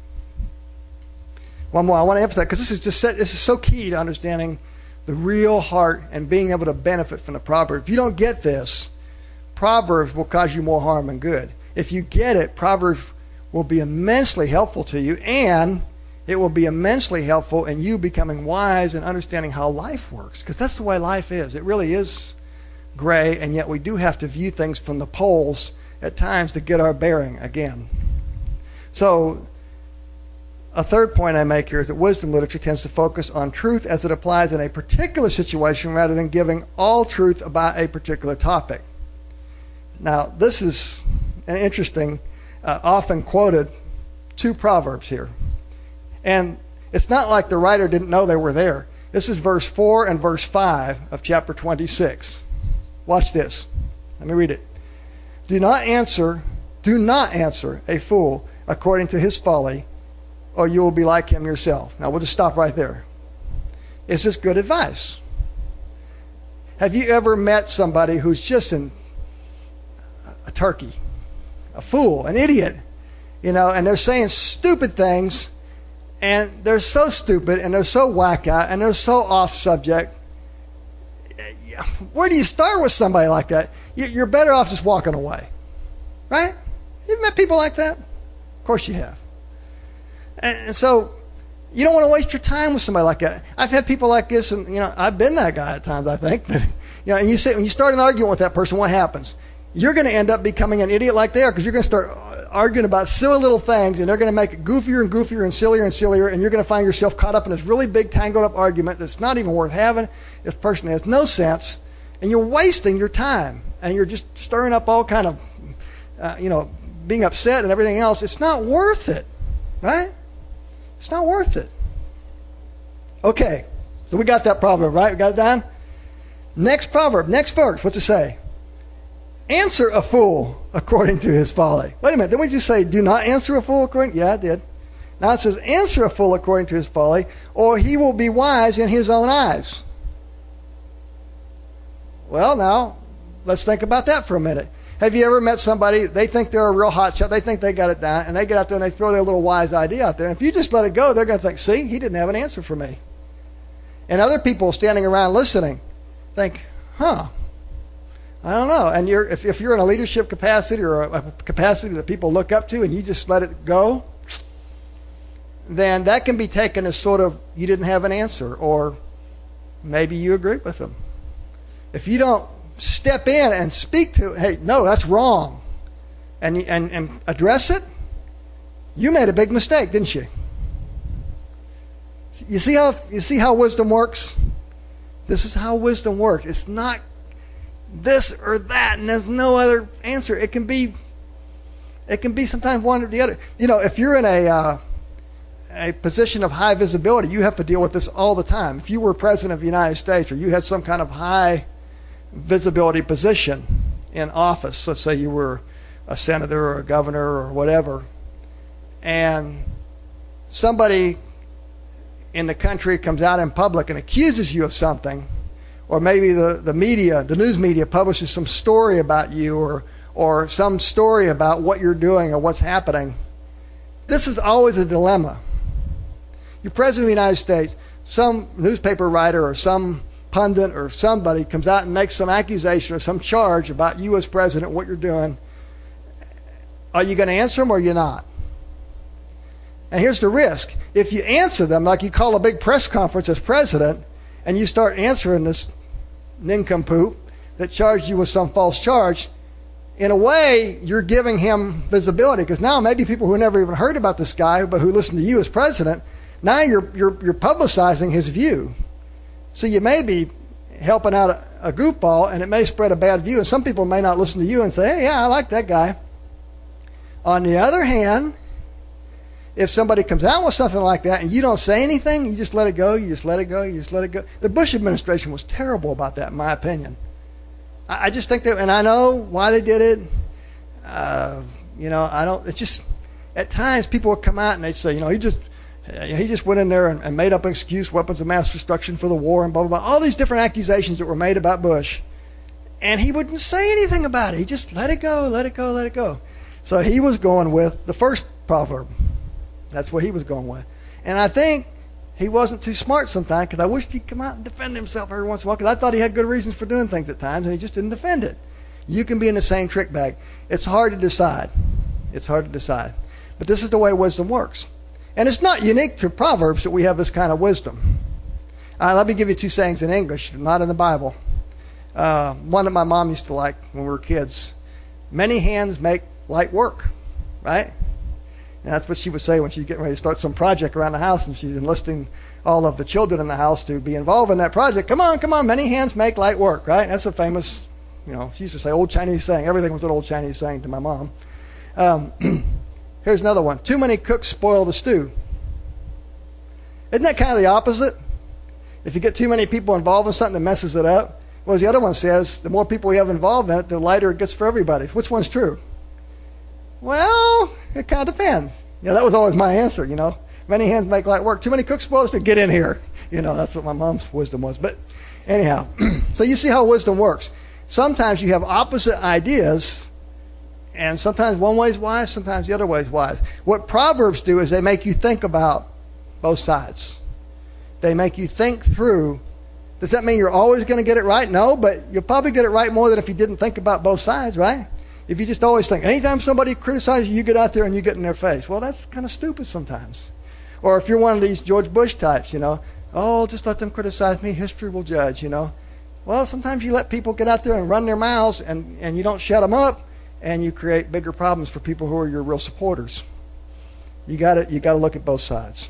One more, I want to emphasize, because this is just this is so key to understanding the real heart and being able to benefit from the Proverbs. If you don't get this, Proverbs will cause you more harm than good. If you get it, Proverbs will be immensely helpful to you, and it will be immensely helpful in you becoming wise and understanding how life works, because that's the way life is. It really is gray, and yet we do have to view things from the poles at times to get our bearing again. So a third point I make here is that wisdom literature tends to focus on truth as it applies in a particular situation rather than giving all truth about a particular topic. Now, this is an interesting, uh, often quoted two proverbs here. And it's not like the writer didn't know they were there. This is verse four and verse five of chapter twenty-six. Watch this. Let me read it. Do not answer, do not answer a fool according to his folly, or you will be like him yourself. Now we'll just stop right there. Is this good advice? Have you ever met somebody who's just an, a turkey, a fool, an idiot, you know, and they're saying stupid things, and they're so stupid, and they're so whack out, and they're so off subject? Where do you start with somebody like that? You're better off just walking away, right? You've met people like that? Of course you have. And so you don't want to waste your time with somebody like that. I've had people like this, and you know, I've been that guy at times, I think. But you know, and you say when you start an argument with that person, what happens? You're going to end up becoming an idiot like they are, because you're going to start arguing about silly little things, and they're going to make it goofier and goofier and sillier and sillier, and you're going to find yourself caught up in this really big tangled up argument that's not even worth having. This person has no sense, and you're wasting your time, and you're just stirring up all kind of, uh, you know, being upset and everything else. It's not worth it, right? It's not worth it. Okay, so we got that proverb, right? We got it down? Next proverb, next verse, what's it say? Answer a fool according to his folly. Wait a minute, didn't we just say do not answer a fool according? Yeah, I did. Now it says answer a fool according to his folly, or he will be wise in his own eyes. Well, now, let's think about that for a minute. Have you ever met somebody, they think they're a real hot shot, they think they got it down, and they get out there and they throw their little wise idea out there. And if you just let it go, they're going to think, see, he didn't have an answer for me. And other people standing around listening think, huh, I don't know. And you're, if, if you're in a leadership capacity or a, a capacity that people look up to and you just let it go, then that can be taken as sort of you didn't have an answer, or maybe you agree with them. If you don't step in and speak to, hey, no, that's wrong, and, and, and address it, you made a big mistake, didn't you? You see how you see how wisdom works? This is how wisdom works. It's not this or that, and there's no other answer. It can be, it can be sometimes one or the other. You know, if you're in a uh, a position of high visibility, you have to deal with this all the time. If you were president of the United States, or you had some kind of high visibility position in office, let's say you were a senator or a governor or whatever, and somebody in the country comes out in public and accuses you of something, or maybe the, the media, the news media publishes some story about you, or or some story about what you're doing or what's happening. This is always a dilemma. You're president of the United States, some newspaper writer or some pundit or somebody comes out and makes some accusation or some charge about you as president, what you're doing. Are you going to answer them or are you not? And here's the risk. If you answer them, like you call a big press conference as president, and you start answering this nincompoop that charged you with some false charge, in a way, you're giving him visibility, because now maybe people who never even heard about this guy, but who listen to you as president, now you're you're, you're publicizing his view. So you may be helping out a, a goofball, and it may spread a bad view, and some people may not listen to you and say, hey, yeah, I like that guy. On the other hand, if somebody comes out with something like that and you don't say anything, you just let it go, you just let it go, you just let it go. The Bush administration was terrible about that, in my opinion. I, I just think that, and I know why they did it. Uh, you know, I don't, it's just, at times people would come out and they'd say, you know, he just, he just went in there and, and made up an excuse, weapons of mass destruction for the war and blah, blah, blah. All these different accusations that were made about Bush. And he wouldn't say anything about it. He just let it go, let it go, let it go. So he was going with the first proverb. That's what he was going with. And I think he wasn't too smart sometimes, because I wished he'd come out and defend himself every once in a while, because I thought he had good reasons for doing things at times, and he just didn't defend it. You can be in the same trick bag. It's hard to decide. It's hard to decide. But this is the way wisdom works. And it's not unique to Proverbs that we have this kind of wisdom. Uh, let me give you two sayings in English, not in the Bible. Uh, one that my mom used to like when we were kids. Many hands make light work, right? And that's what she would say when she's getting ready to start some project around the house, and she's enlisting all of the children in the house to be involved in that project. Come on, come on, many hands make light work, right? That's a famous, you know, she used to say old Chinese saying. Everything was an old Chinese saying to my mom. Um, here's another one. Too many cooks spoil the stew. Isn't that kind of the opposite? If you get too many people involved in something that messes it up, well, as the other one says, the more people we have involved in it, the lighter it gets for everybody. Which one's true? Well, it kind of depends. You know, that was always my answer, you know. Many hands make light work. Too many cooks spoil to get in here. You know, that's what my mom's wisdom was. But anyhow, so you see how wisdom works. Sometimes you have opposite ideas, and sometimes one way is wise, sometimes the other way is wise. What Proverbs do is they make you think about both sides. They make you think through. Does that mean you're always going to get it right? No, but you'll probably get it right more than if you didn't think about both sides, right? If you just always think, anytime somebody criticizes you, you get out there and you get in their face. Well, that's kind of stupid sometimes. Or if you're one of these George Bush types, you know, oh, just let them criticize me, history will judge, you know. Well, sometimes you let people get out there and run their mouths, and, and you don't shut them up, and you create bigger problems for people who are your real supporters. You got to you got to look at both sides.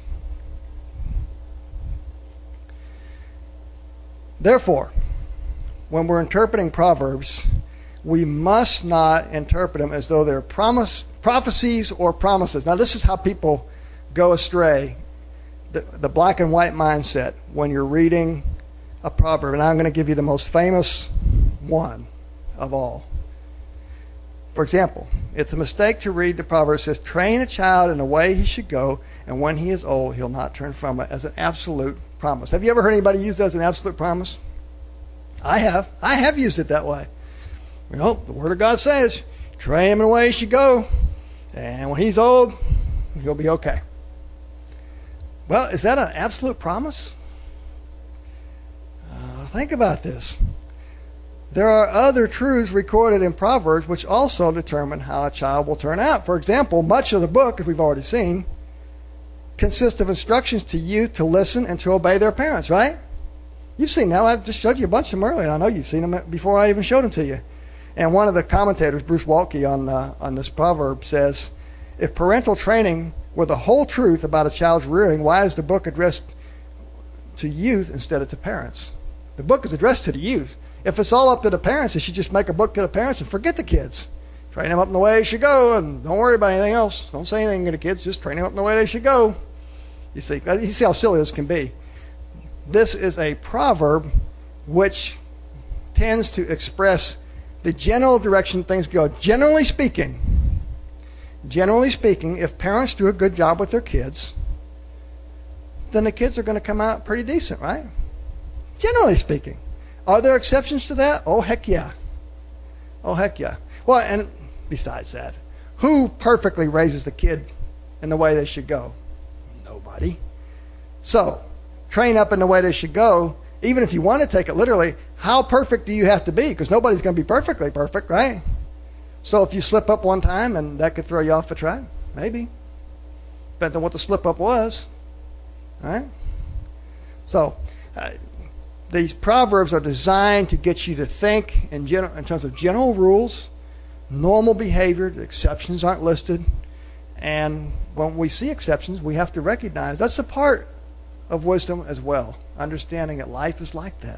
Therefore, when we're interpreting Proverbs, we must not interpret them as though they're promise, prophecies or promises. Now, this is how people go astray, the, the black and white mindset when you're reading a proverb. And I'm going to give you the most famous one of all. For example, it's a mistake to read the proverb that says, train a child in the way he should go, and when he is old, he'll not turn from it, as an absolute promise. Have you ever heard anybody use that as an absolute promise? I have. I have used it that way. You know, the Word of God says, train him in the way he should go, and when he's old, he'll be okay. Well, is that an absolute promise? Uh, think about this. There are other truths recorded in Proverbs which also determine how a child will turn out. For example, much of the book, as we've already seen, consists of instructions to youth to listen and to obey their parents, right? You've seen that. I've just showed you a bunch of them earlier. I know you've seen them before I even showed them to you. And one of the commentators, Bruce Waltke, on uh, on this proverb says, if parental training were the whole truth about a child's rearing, why is the book addressed to youth instead of to parents? The book is addressed to the youth. If it's all up to the parents, they should just make a book to the parents and forget the kids. Train them up in the way they should go, and don't worry about anything else. Don't say anything to the kids. Just train them up in the way they should go. You see, you see how silly this can be. This is a proverb which tends to express the general direction things go. Generally speaking, generally speaking, if parents do a good job with their kids, then the kids are going to come out pretty decent, right? Generally speaking. Are there exceptions to that? Oh, heck yeah. Oh, heck yeah. Well, and besides that, who perfectly raises the kid in the way they should go? Nobody. So, train up in the way they should go. Even if you want to take it literally, how perfect do you have to be? Because nobody's going to be perfectly perfect, right? So if you slip up one time and that could throw you off the track, maybe. Depends on what the slip up was, right? So uh, these proverbs are designed to get you to think in, general, in terms of general rules, normal behavior. The exceptions aren't listed. And when we see exceptions, we have to recognize that's a part of wisdom as well, understanding that life is like that.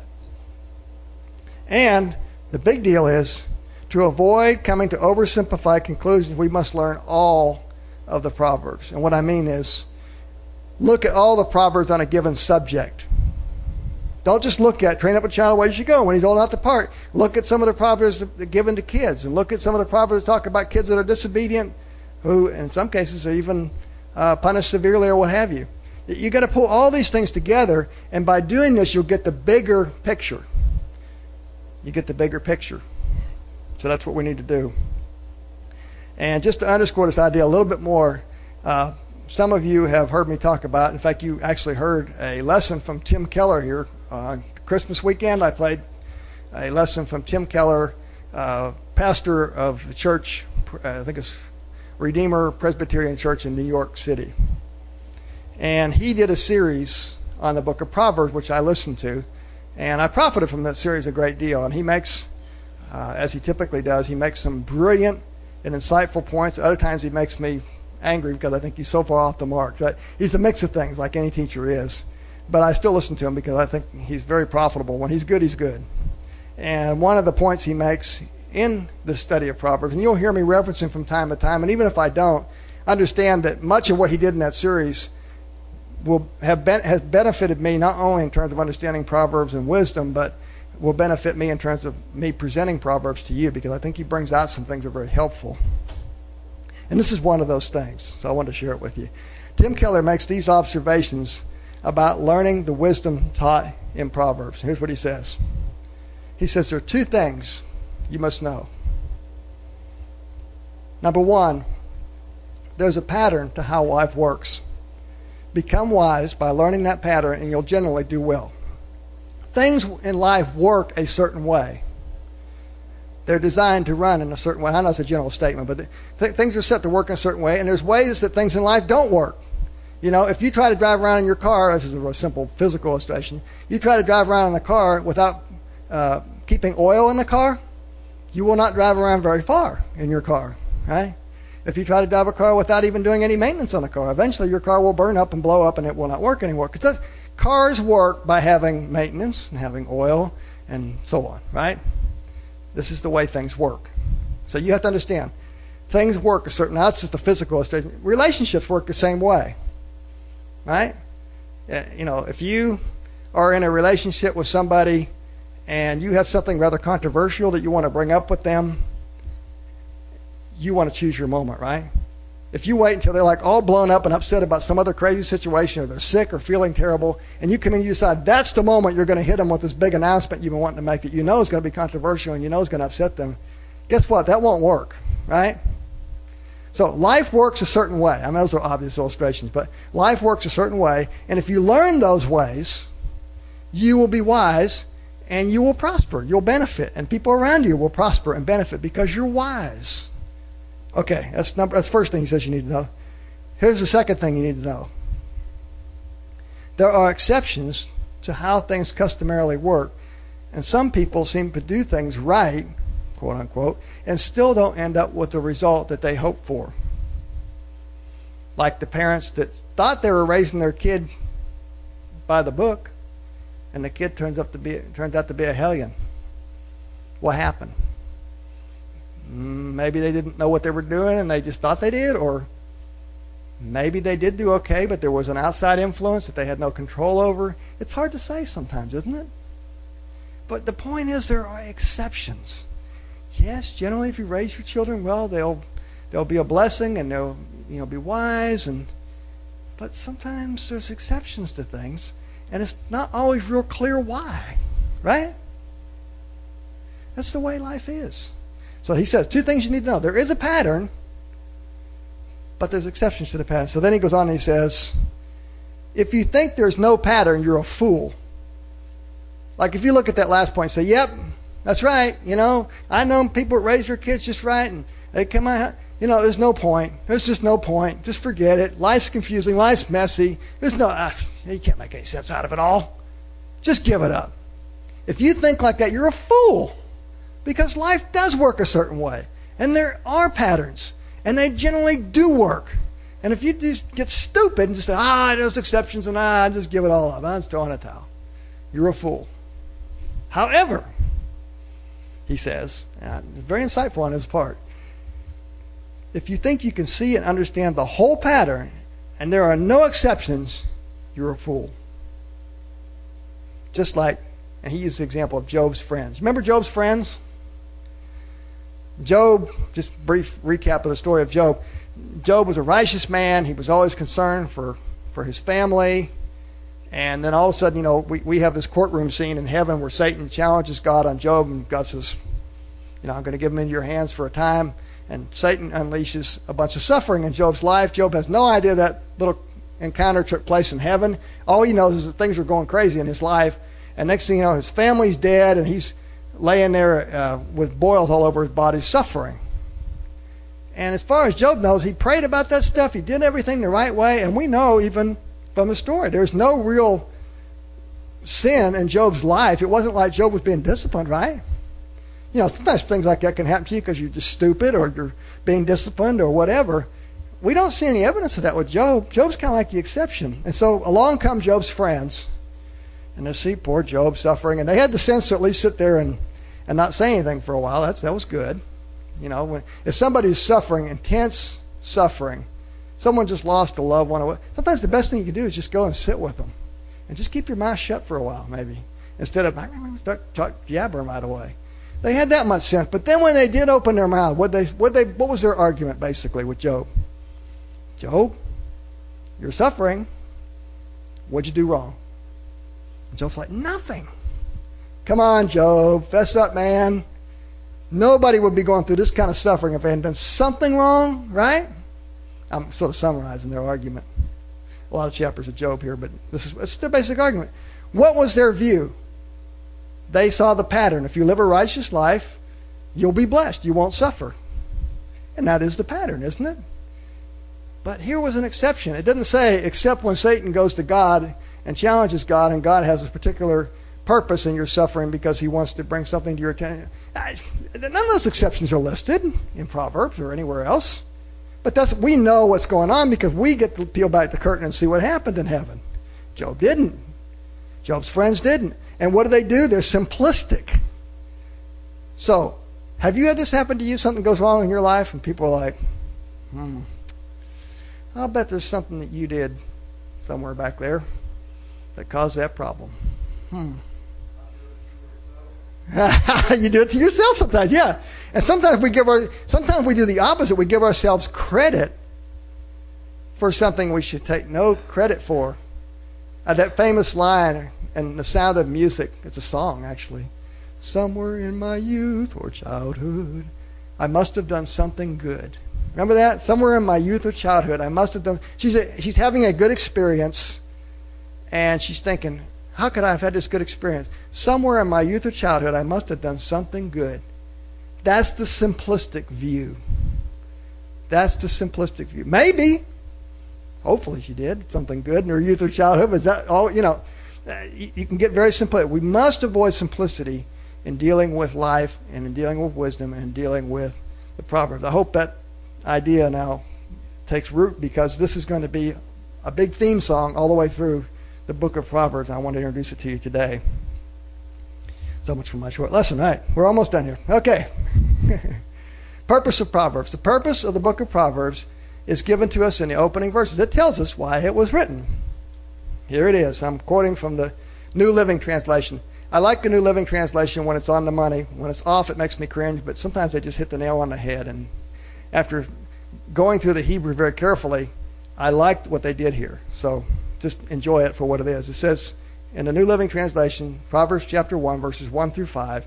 And the big deal is, to avoid coming to oversimplified conclusions, we must learn all of the Proverbs. And what I mean is, look at all the Proverbs on a given subject. Don't just look at train up a child the way you should go when he's old enough to part. Look at some of the Proverbs that are given to kids, and look at some of the Proverbs that talk about kids that are disobedient, who in some cases are even uh, punished severely or what have you. You got to pull all these things together, and by doing this, you'll get the bigger picture. You get the bigger picture. So that's what we need to do. And just to underscore this idea a little bit more, uh, some of you have heard me talk about, in fact, you actually heard a lesson from Tim Keller here on Christmas weekend. I played a lesson from Tim Keller, uh, pastor of the church, I think it's Redeemer Presbyterian Church in New York City. And he did a series on the book of Proverbs, which I listened to, and I profited from that series a great deal. And he makes, uh, as he typically does, he makes some brilliant and insightful points. Other times he makes me angry because I think he's so far off the mark. So he's a mix of things, like any teacher is. But I still listen to him because I think he's very profitable. When he's good, he's good. And one of the points he makes in the study of Proverbs, and you'll hear me referencing from time to time, and even if I don't, understand that much of what he did in that series will have been, has benefited me not only in terms of understanding Proverbs and wisdom, but will benefit me in terms of me presenting Proverbs to you, because I think he brings out some things that are very helpful. And this is one of those things, so I wanted to share it with you. Tim Keller makes these observations about learning the wisdom taught in Proverbs. Here's what he says. He says there are two things you must know. Number one, there's a pattern to how life works. Become wise by learning that pattern, and you'll generally do well. Things in life work a certain way. They're designed to run in a certain way. I know it's a general statement, but th- things are set to work in a certain way, and there's ways that things in life don't work. You know, if you try to drive around in your car, this is a real simple physical illustration, you try to drive around in the car without uh, keeping oil in the car, you will not drive around very far in your car, right? If you try to drive a car without even doing any maintenance on the car, eventually your car will burn up and blow up and it will not work anymore. Because cars work by having maintenance and having oil and so on, right? This is the way things work. So you have to understand, things work a certain, now that's just the physical illustration. Relationships work the same way, right? You know, if you are in a relationship with somebody and you have something rather controversial that you want to bring up with them, you want to choose your moment, right? If you wait until they're like all blown up and upset about some other crazy situation, or they're sick or feeling terrible, and you come in and you decide that's the moment you're going to hit them with this big announcement you've been wanting to make that you know is going to be controversial and you know is going to upset them, guess what? That won't work, right? So life works a certain way. I mean, those are obvious illustrations, but life works a certain way, and if you learn those ways, you will be wise and you will prosper. You'll benefit, and people around you will prosper and benefit because you're wise. Okay, that's number. That's the first thing he says you need to know. Here's the second thing you need to know. There are exceptions to how things customarily work, and some people seem to do things right, quote unquote, and still don't end up with the result that they hoped for. Like the parents that thought they were raising their kid by the book, and the kid turns up to be turns out to be a hellion. What happened? Maybe they didn't know what they were doing and they just thought they did, or maybe they did do okay, but there was an outside influence that they had no control over. It's hard to say sometimes, isn't it? But the point is, there are exceptions. Yes, generally, if you raise your children well, they'll they'll be a blessing and they'll you know be wise, and but sometimes there's exceptions to things, and it's not always real clear why, right? That's the way life is. So he says two things you need to know. There is a pattern, but there's exceptions to the pattern. So then he goes on and he says, if you think there's no pattern, you're a fool. Like if you look at that last point and say, yep, that's right. You know, I know people raise their kids just right and they come out. You know, there's no point. There's just no point. Just forget it. Life's confusing. Life's messy. There's no, uh, you can't make any sense out of it all. Just give it up. If you think like that, you're a fool. Because life does work a certain way. And there are patterns. And they generally do work. And if you just get stupid and just say, ah, there's exceptions and ah, just give it all up. I'm just throwing a towel. You're a fool. However, he says, uh, very insightful on his part, if you think you can see and understand the whole pattern and there are no exceptions, you're a fool. Just like, and he used the example of Job's friends. Remember Job's friends? Job, just brief recap of the story of Job. Job was a righteous man. He was always concerned for, for his family. And then all of a sudden, you know, we, we have this courtroom scene in heaven where Satan challenges God on Job. And God says, you know, I'm going to give him into your hands for a time. And Satan unleashes a bunch of suffering in Job's life. Job has no idea that little encounter took place in heaven. All he knows is that things were going crazy in his life. And next thing you know, his family's dead, and he's laying there uh, with boils all over his body, suffering. And as far as Job knows, he prayed about that stuff. He did everything the right way. And we know even from the story, there's no real sin in Job's life. It wasn't like Job was being disciplined, right? You know, sometimes things like that can happen to you because you're just stupid or you're being disciplined or whatever. We don't see any evidence of that with Job. Job's kind of like the exception. And so along come Job's friends, and they see poor Job suffering, and they had the sense to at least sit there and, and not say anything for a while. That's, that was good. You know, when, if somebody's suffering, intense suffering, someone just lost a loved one, sometimes the best thing you can do is just go and sit with them and just keep your mouth shut for a while, maybe, instead of start talk, jabbering right away. They had that much sense. But then when they did open their mouth, what they, what they, what was their argument basically with Job? Job, you're suffering. What'd you do wrong? And Job's like, nothing. Come on, Job, fess up, man. Nobody would be going through this kind of suffering if they hadn't done something wrong, right? I'm sort of summarizing their argument. A lot of chapters of Job here, but this is, this is their basic argument. What was their view? They saw the pattern. If you live a righteous life, you'll be blessed. You won't suffer. And that is the pattern, isn't it? But here was an exception. It doesn't say, except when Satan goes to God and challenges God, and God has a particular purpose in your suffering because he wants to bring something to your attention. None of those exceptions are listed in Proverbs or anywhere else. But that's we know what's going on because we get to peel back the curtain and see what happened in heaven. Job didn't. Job's friends didn't. And what do they do? They're simplistic. So, have you had this happen to you? Something goes wrong in your life and people are like, hmm, I'll bet there's something that you did somewhere back there that caused that problem. Hmm. You do it to yourself sometimes, yeah. And sometimes we give our, sometimes we do the opposite. We give ourselves credit for something we should take no credit for. Uh, that famous line in The Sound of Music, it's a song actually. Somewhere in my youth or childhood, I must have done something good. Remember that? Somewhere in my youth or childhood, I must have done. She's a, she's having a good experience, and she's thinking, how could I have had this good experience? Somewhere in my youth or childhood, I must have done something good. That's the simplistic view. That's the simplistic view. Maybe, hopefully she did something good in her youth or childhood, but that all, you know, you, you can get very simplistic. We must avoid simplicity in dealing with life and in dealing with wisdom and in dealing with the Proverbs. I hope that idea now takes root because this is going to be a big theme song all the way through the book of Proverbs. I want to introduce it to you today. So much for my short lesson. All right, we're almost done here. Okay. Purpose of Proverbs. The purpose of the book of Proverbs is given to us in the opening verses. It tells us why it was written. Here it is. I'm quoting from the New Living Translation. I like the New Living Translation when it's on the money. When it's off, it makes me cringe, but sometimes they just hit the nail on the head. And after going through the Hebrew very carefully, I liked what they did here. So just enjoy it for what it is. It says in the New Living Translation, Proverbs chapter one, verses one through five,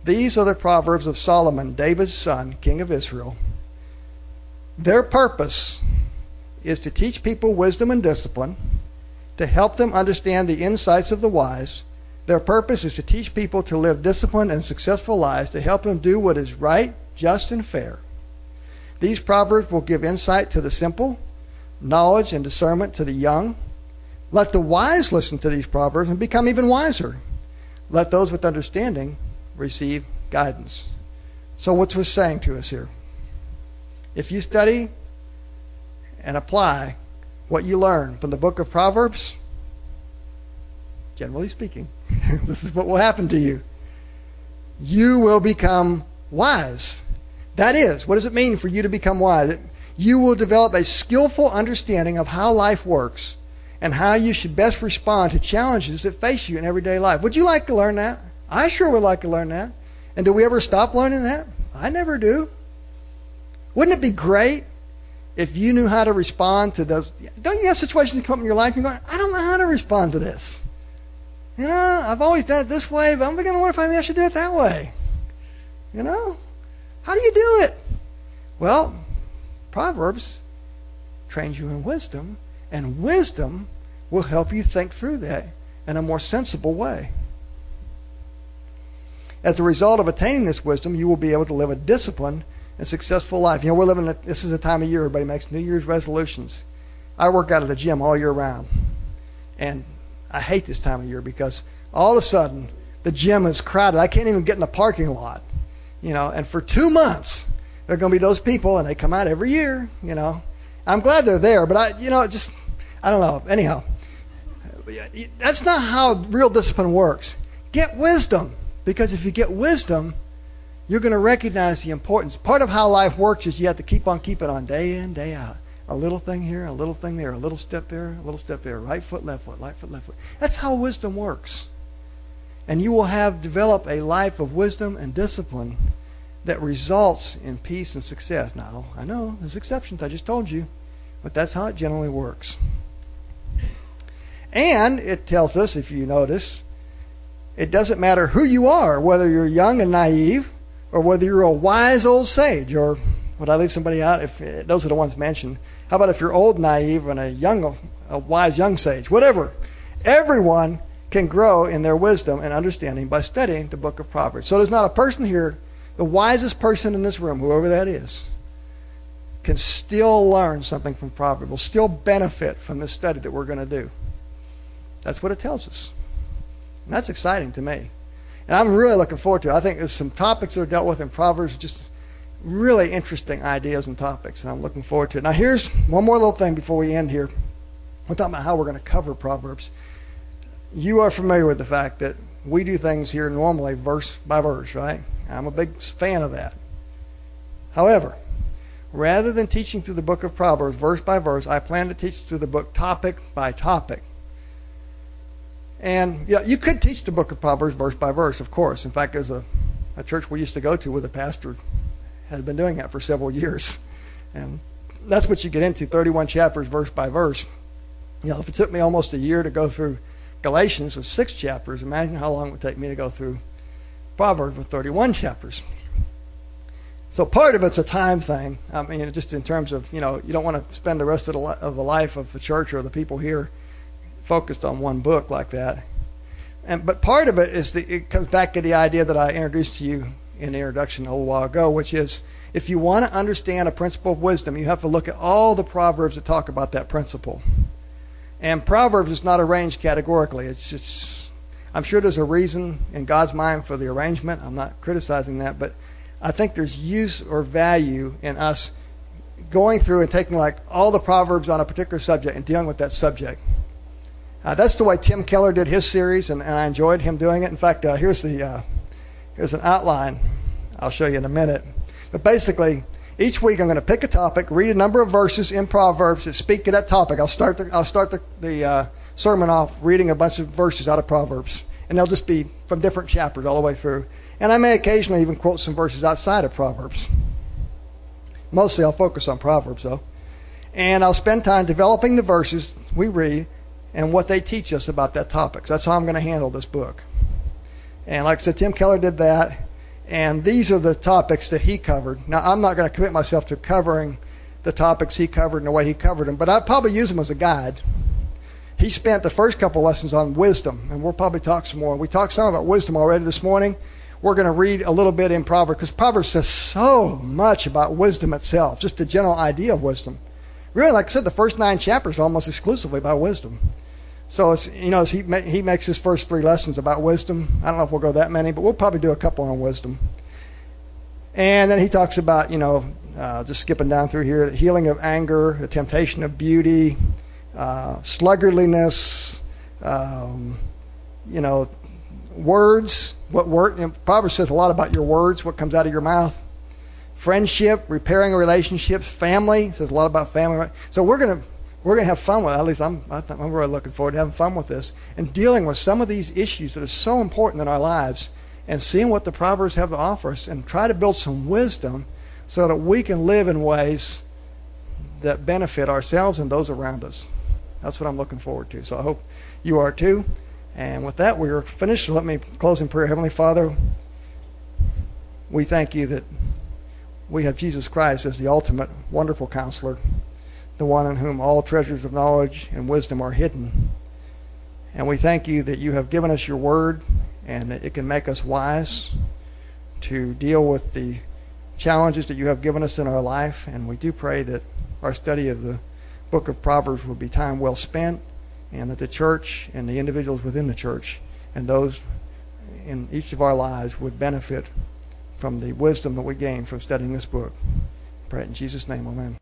These are the Proverbs of Solomon, David's son, king of Israel. Their purpose is to teach people wisdom and discipline, to help them understand the insights of the wise. Their purpose is to teach people to live disciplined and successful lives, to help them do what is right, just, and fair. These proverbs will give insight to the simple, knowledge and discernment to the young. Let the wise listen to these proverbs and become even wiser. Let those with understanding receive guidance. So what's he saying to us here? If you study and apply what you learn from the book of Proverbs, generally speaking, this is what will happen to you. You will become wise. That is, what does it mean for you to become wise? You will develop a skillful understanding of how life works and how you should best respond to challenges that face you in everyday life. Would you like to learn that? I sure would like to learn that. And do we ever stop learning that? I never do. Wouldn't it be great if you knew how to respond to those? Don't you have situations that come up in your life and you're going, I don't know how to respond to this. You know, I've always done it this way, but I'm beginning to wonder if maybe I should do it that way. You know? How do you do it? Well, Proverbs trains you in wisdom, and wisdom will help you think through that in a more sensible way. As a result of attaining this wisdom, you will be able to live a disciplined and successful life. You know, we're living, a, this is a time of year everybody makes New Year's resolutions. I work out at the gym all year round. And I hate this time of year because all of a sudden the gym is crowded. I can't even get in the parking lot. You know, and for two months, there are going to be those people, and they come out every year, you know. I'm glad they're there, but I, you know, just, I don't know. Anyhow, that's not how real discipline works. Get wisdom, because if you get wisdom, you're going to recognize the importance. Part of how life works is you have to keep on keeping on day in, day out. A little thing here, a little thing there, a little step there, a little step there, right foot, left foot, right foot, left foot. That's how wisdom works. And you will have developed a life of wisdom and discipline that results in peace and success. Now, I know there's exceptions, I just told you, but that's how it generally works. And it tells us, if you notice, it doesn't matter who you are, whether you're young and naive, or whether you're a wise old sage, or would I leave somebody out? If those are the ones mentioned. How about if you're old, naive, and a young, a wise young sage? Whatever. Everyone can grow in their wisdom and understanding by studying the book of Proverbs. So there's not a person here, the wisest person in this room, whoever that is, can still learn something from Proverbs, will still benefit from this study that we're going to do. That's what it tells us. And that's exciting to me. And I'm really looking forward to it. I think there's some topics that are dealt with in Proverbs, just really interesting ideas and topics, and I'm looking forward to it. Now here's one more little thing before we end here. We're talking about how we're going to cover Proverbs. You are familiar with the fact that we do things here normally verse by verse, right? I'm a big fan of that. However, rather than teaching through the book of Proverbs verse by verse, I plan to teach through the book topic by topic. And yeah, you could teach the book of Proverbs verse by verse, of course. In fact, there's a, a church we used to go to where the pastor has been doing that for several years. And that's what you get into, thirty-one chapters verse by verse. You know, if it took me almost a year to go through Galatians with six chapters, imagine how long it would take me to go through Proverbs with thirty-one chapters. So part of it's a time thing. I mean, just in terms of, you know, you don't want to spend the rest of the, li- of the life of the church or the people here focused on one book like that. And but part of it is the, it comes back to the idea that I introduced to you in the introduction a little while ago, which is if you want to understand a principle of wisdom, you have to look at all the Proverbs that talk about that principle. And Proverbs is not arranged categorically. It's it's I'm sure there's a reason in God's mind for the arrangement. I'm not criticizing that, but I think there's use or value in us going through and taking like all the Proverbs on a particular subject and dealing with that subject. Uh, that's the way Tim Keller did his series, and, and I enjoyed him doing it. In fact, uh, here's the uh, here's an outline. I'll show you in a minute. But basically, each week I'm going to pick a topic, read a number of verses in Proverbs that speak to that topic. I'll start the I'll start the, the uh, sermon off reading a bunch of verses out of Proverbs, and they'll just be from different chapters all the way through. And I may occasionally even quote some verses outside of Proverbs. Mostly I'll focus on Proverbs, though. And I'll spend time developing the verses we read and what they teach us about that topic. So that's how I'm going to handle this book. And like I said, Tim Keller did that. And these are the topics that he covered. Now, I'm not going to commit myself to covering the topics he covered and the way he covered them, but I'd probably use them as a guide. He spent the first couple lessons on wisdom, and we'll probably talk some more. We talked some about wisdom already this morning. We're going to read a little bit in Proverbs, because Proverbs says so much about wisdom itself, just the general idea of wisdom. Really, like I said, the first nine chapters are almost exclusively about wisdom. So, it's, you know, as he, ma- he makes his first three lessons about wisdom. I don't know if we'll go that many, but we'll probably do a couple on wisdom. And then he talks about, you know, uh, just skipping down through here, the healing of anger, the temptation of beauty, uh, sluggardliness, um, you know, words. What word? You know, Proverbs says a lot about your words, what comes out of your mouth. Friendship, repairing relationships, family. It says a lot about family. So we're gonna we're gonna have fun with it. At least I'm I'm really looking forward to having fun with this and dealing with some of these issues that are so important in our lives, and seeing what the Proverbs have to offer us, and try to build some wisdom so that we can live in ways that benefit ourselves and those around us. That's what I'm looking forward to. So I hope you are too. And with that, we are finished. So let me close in prayer. Heavenly Father, we thank you that we have Jesus Christ as the ultimate wonderful counselor, the one in whom all treasures of knowledge and wisdom are hidden. And we thank you that you have given us your word, and that it can make us wise to deal with the challenges that you have given us in our life. And we do pray that our study of the book of Proverbs will be time well spent, and that the church and the individuals within the church and those in each of our lives would benefit from the wisdom that we gain from studying this book. Pray it in Jesus' name, amen.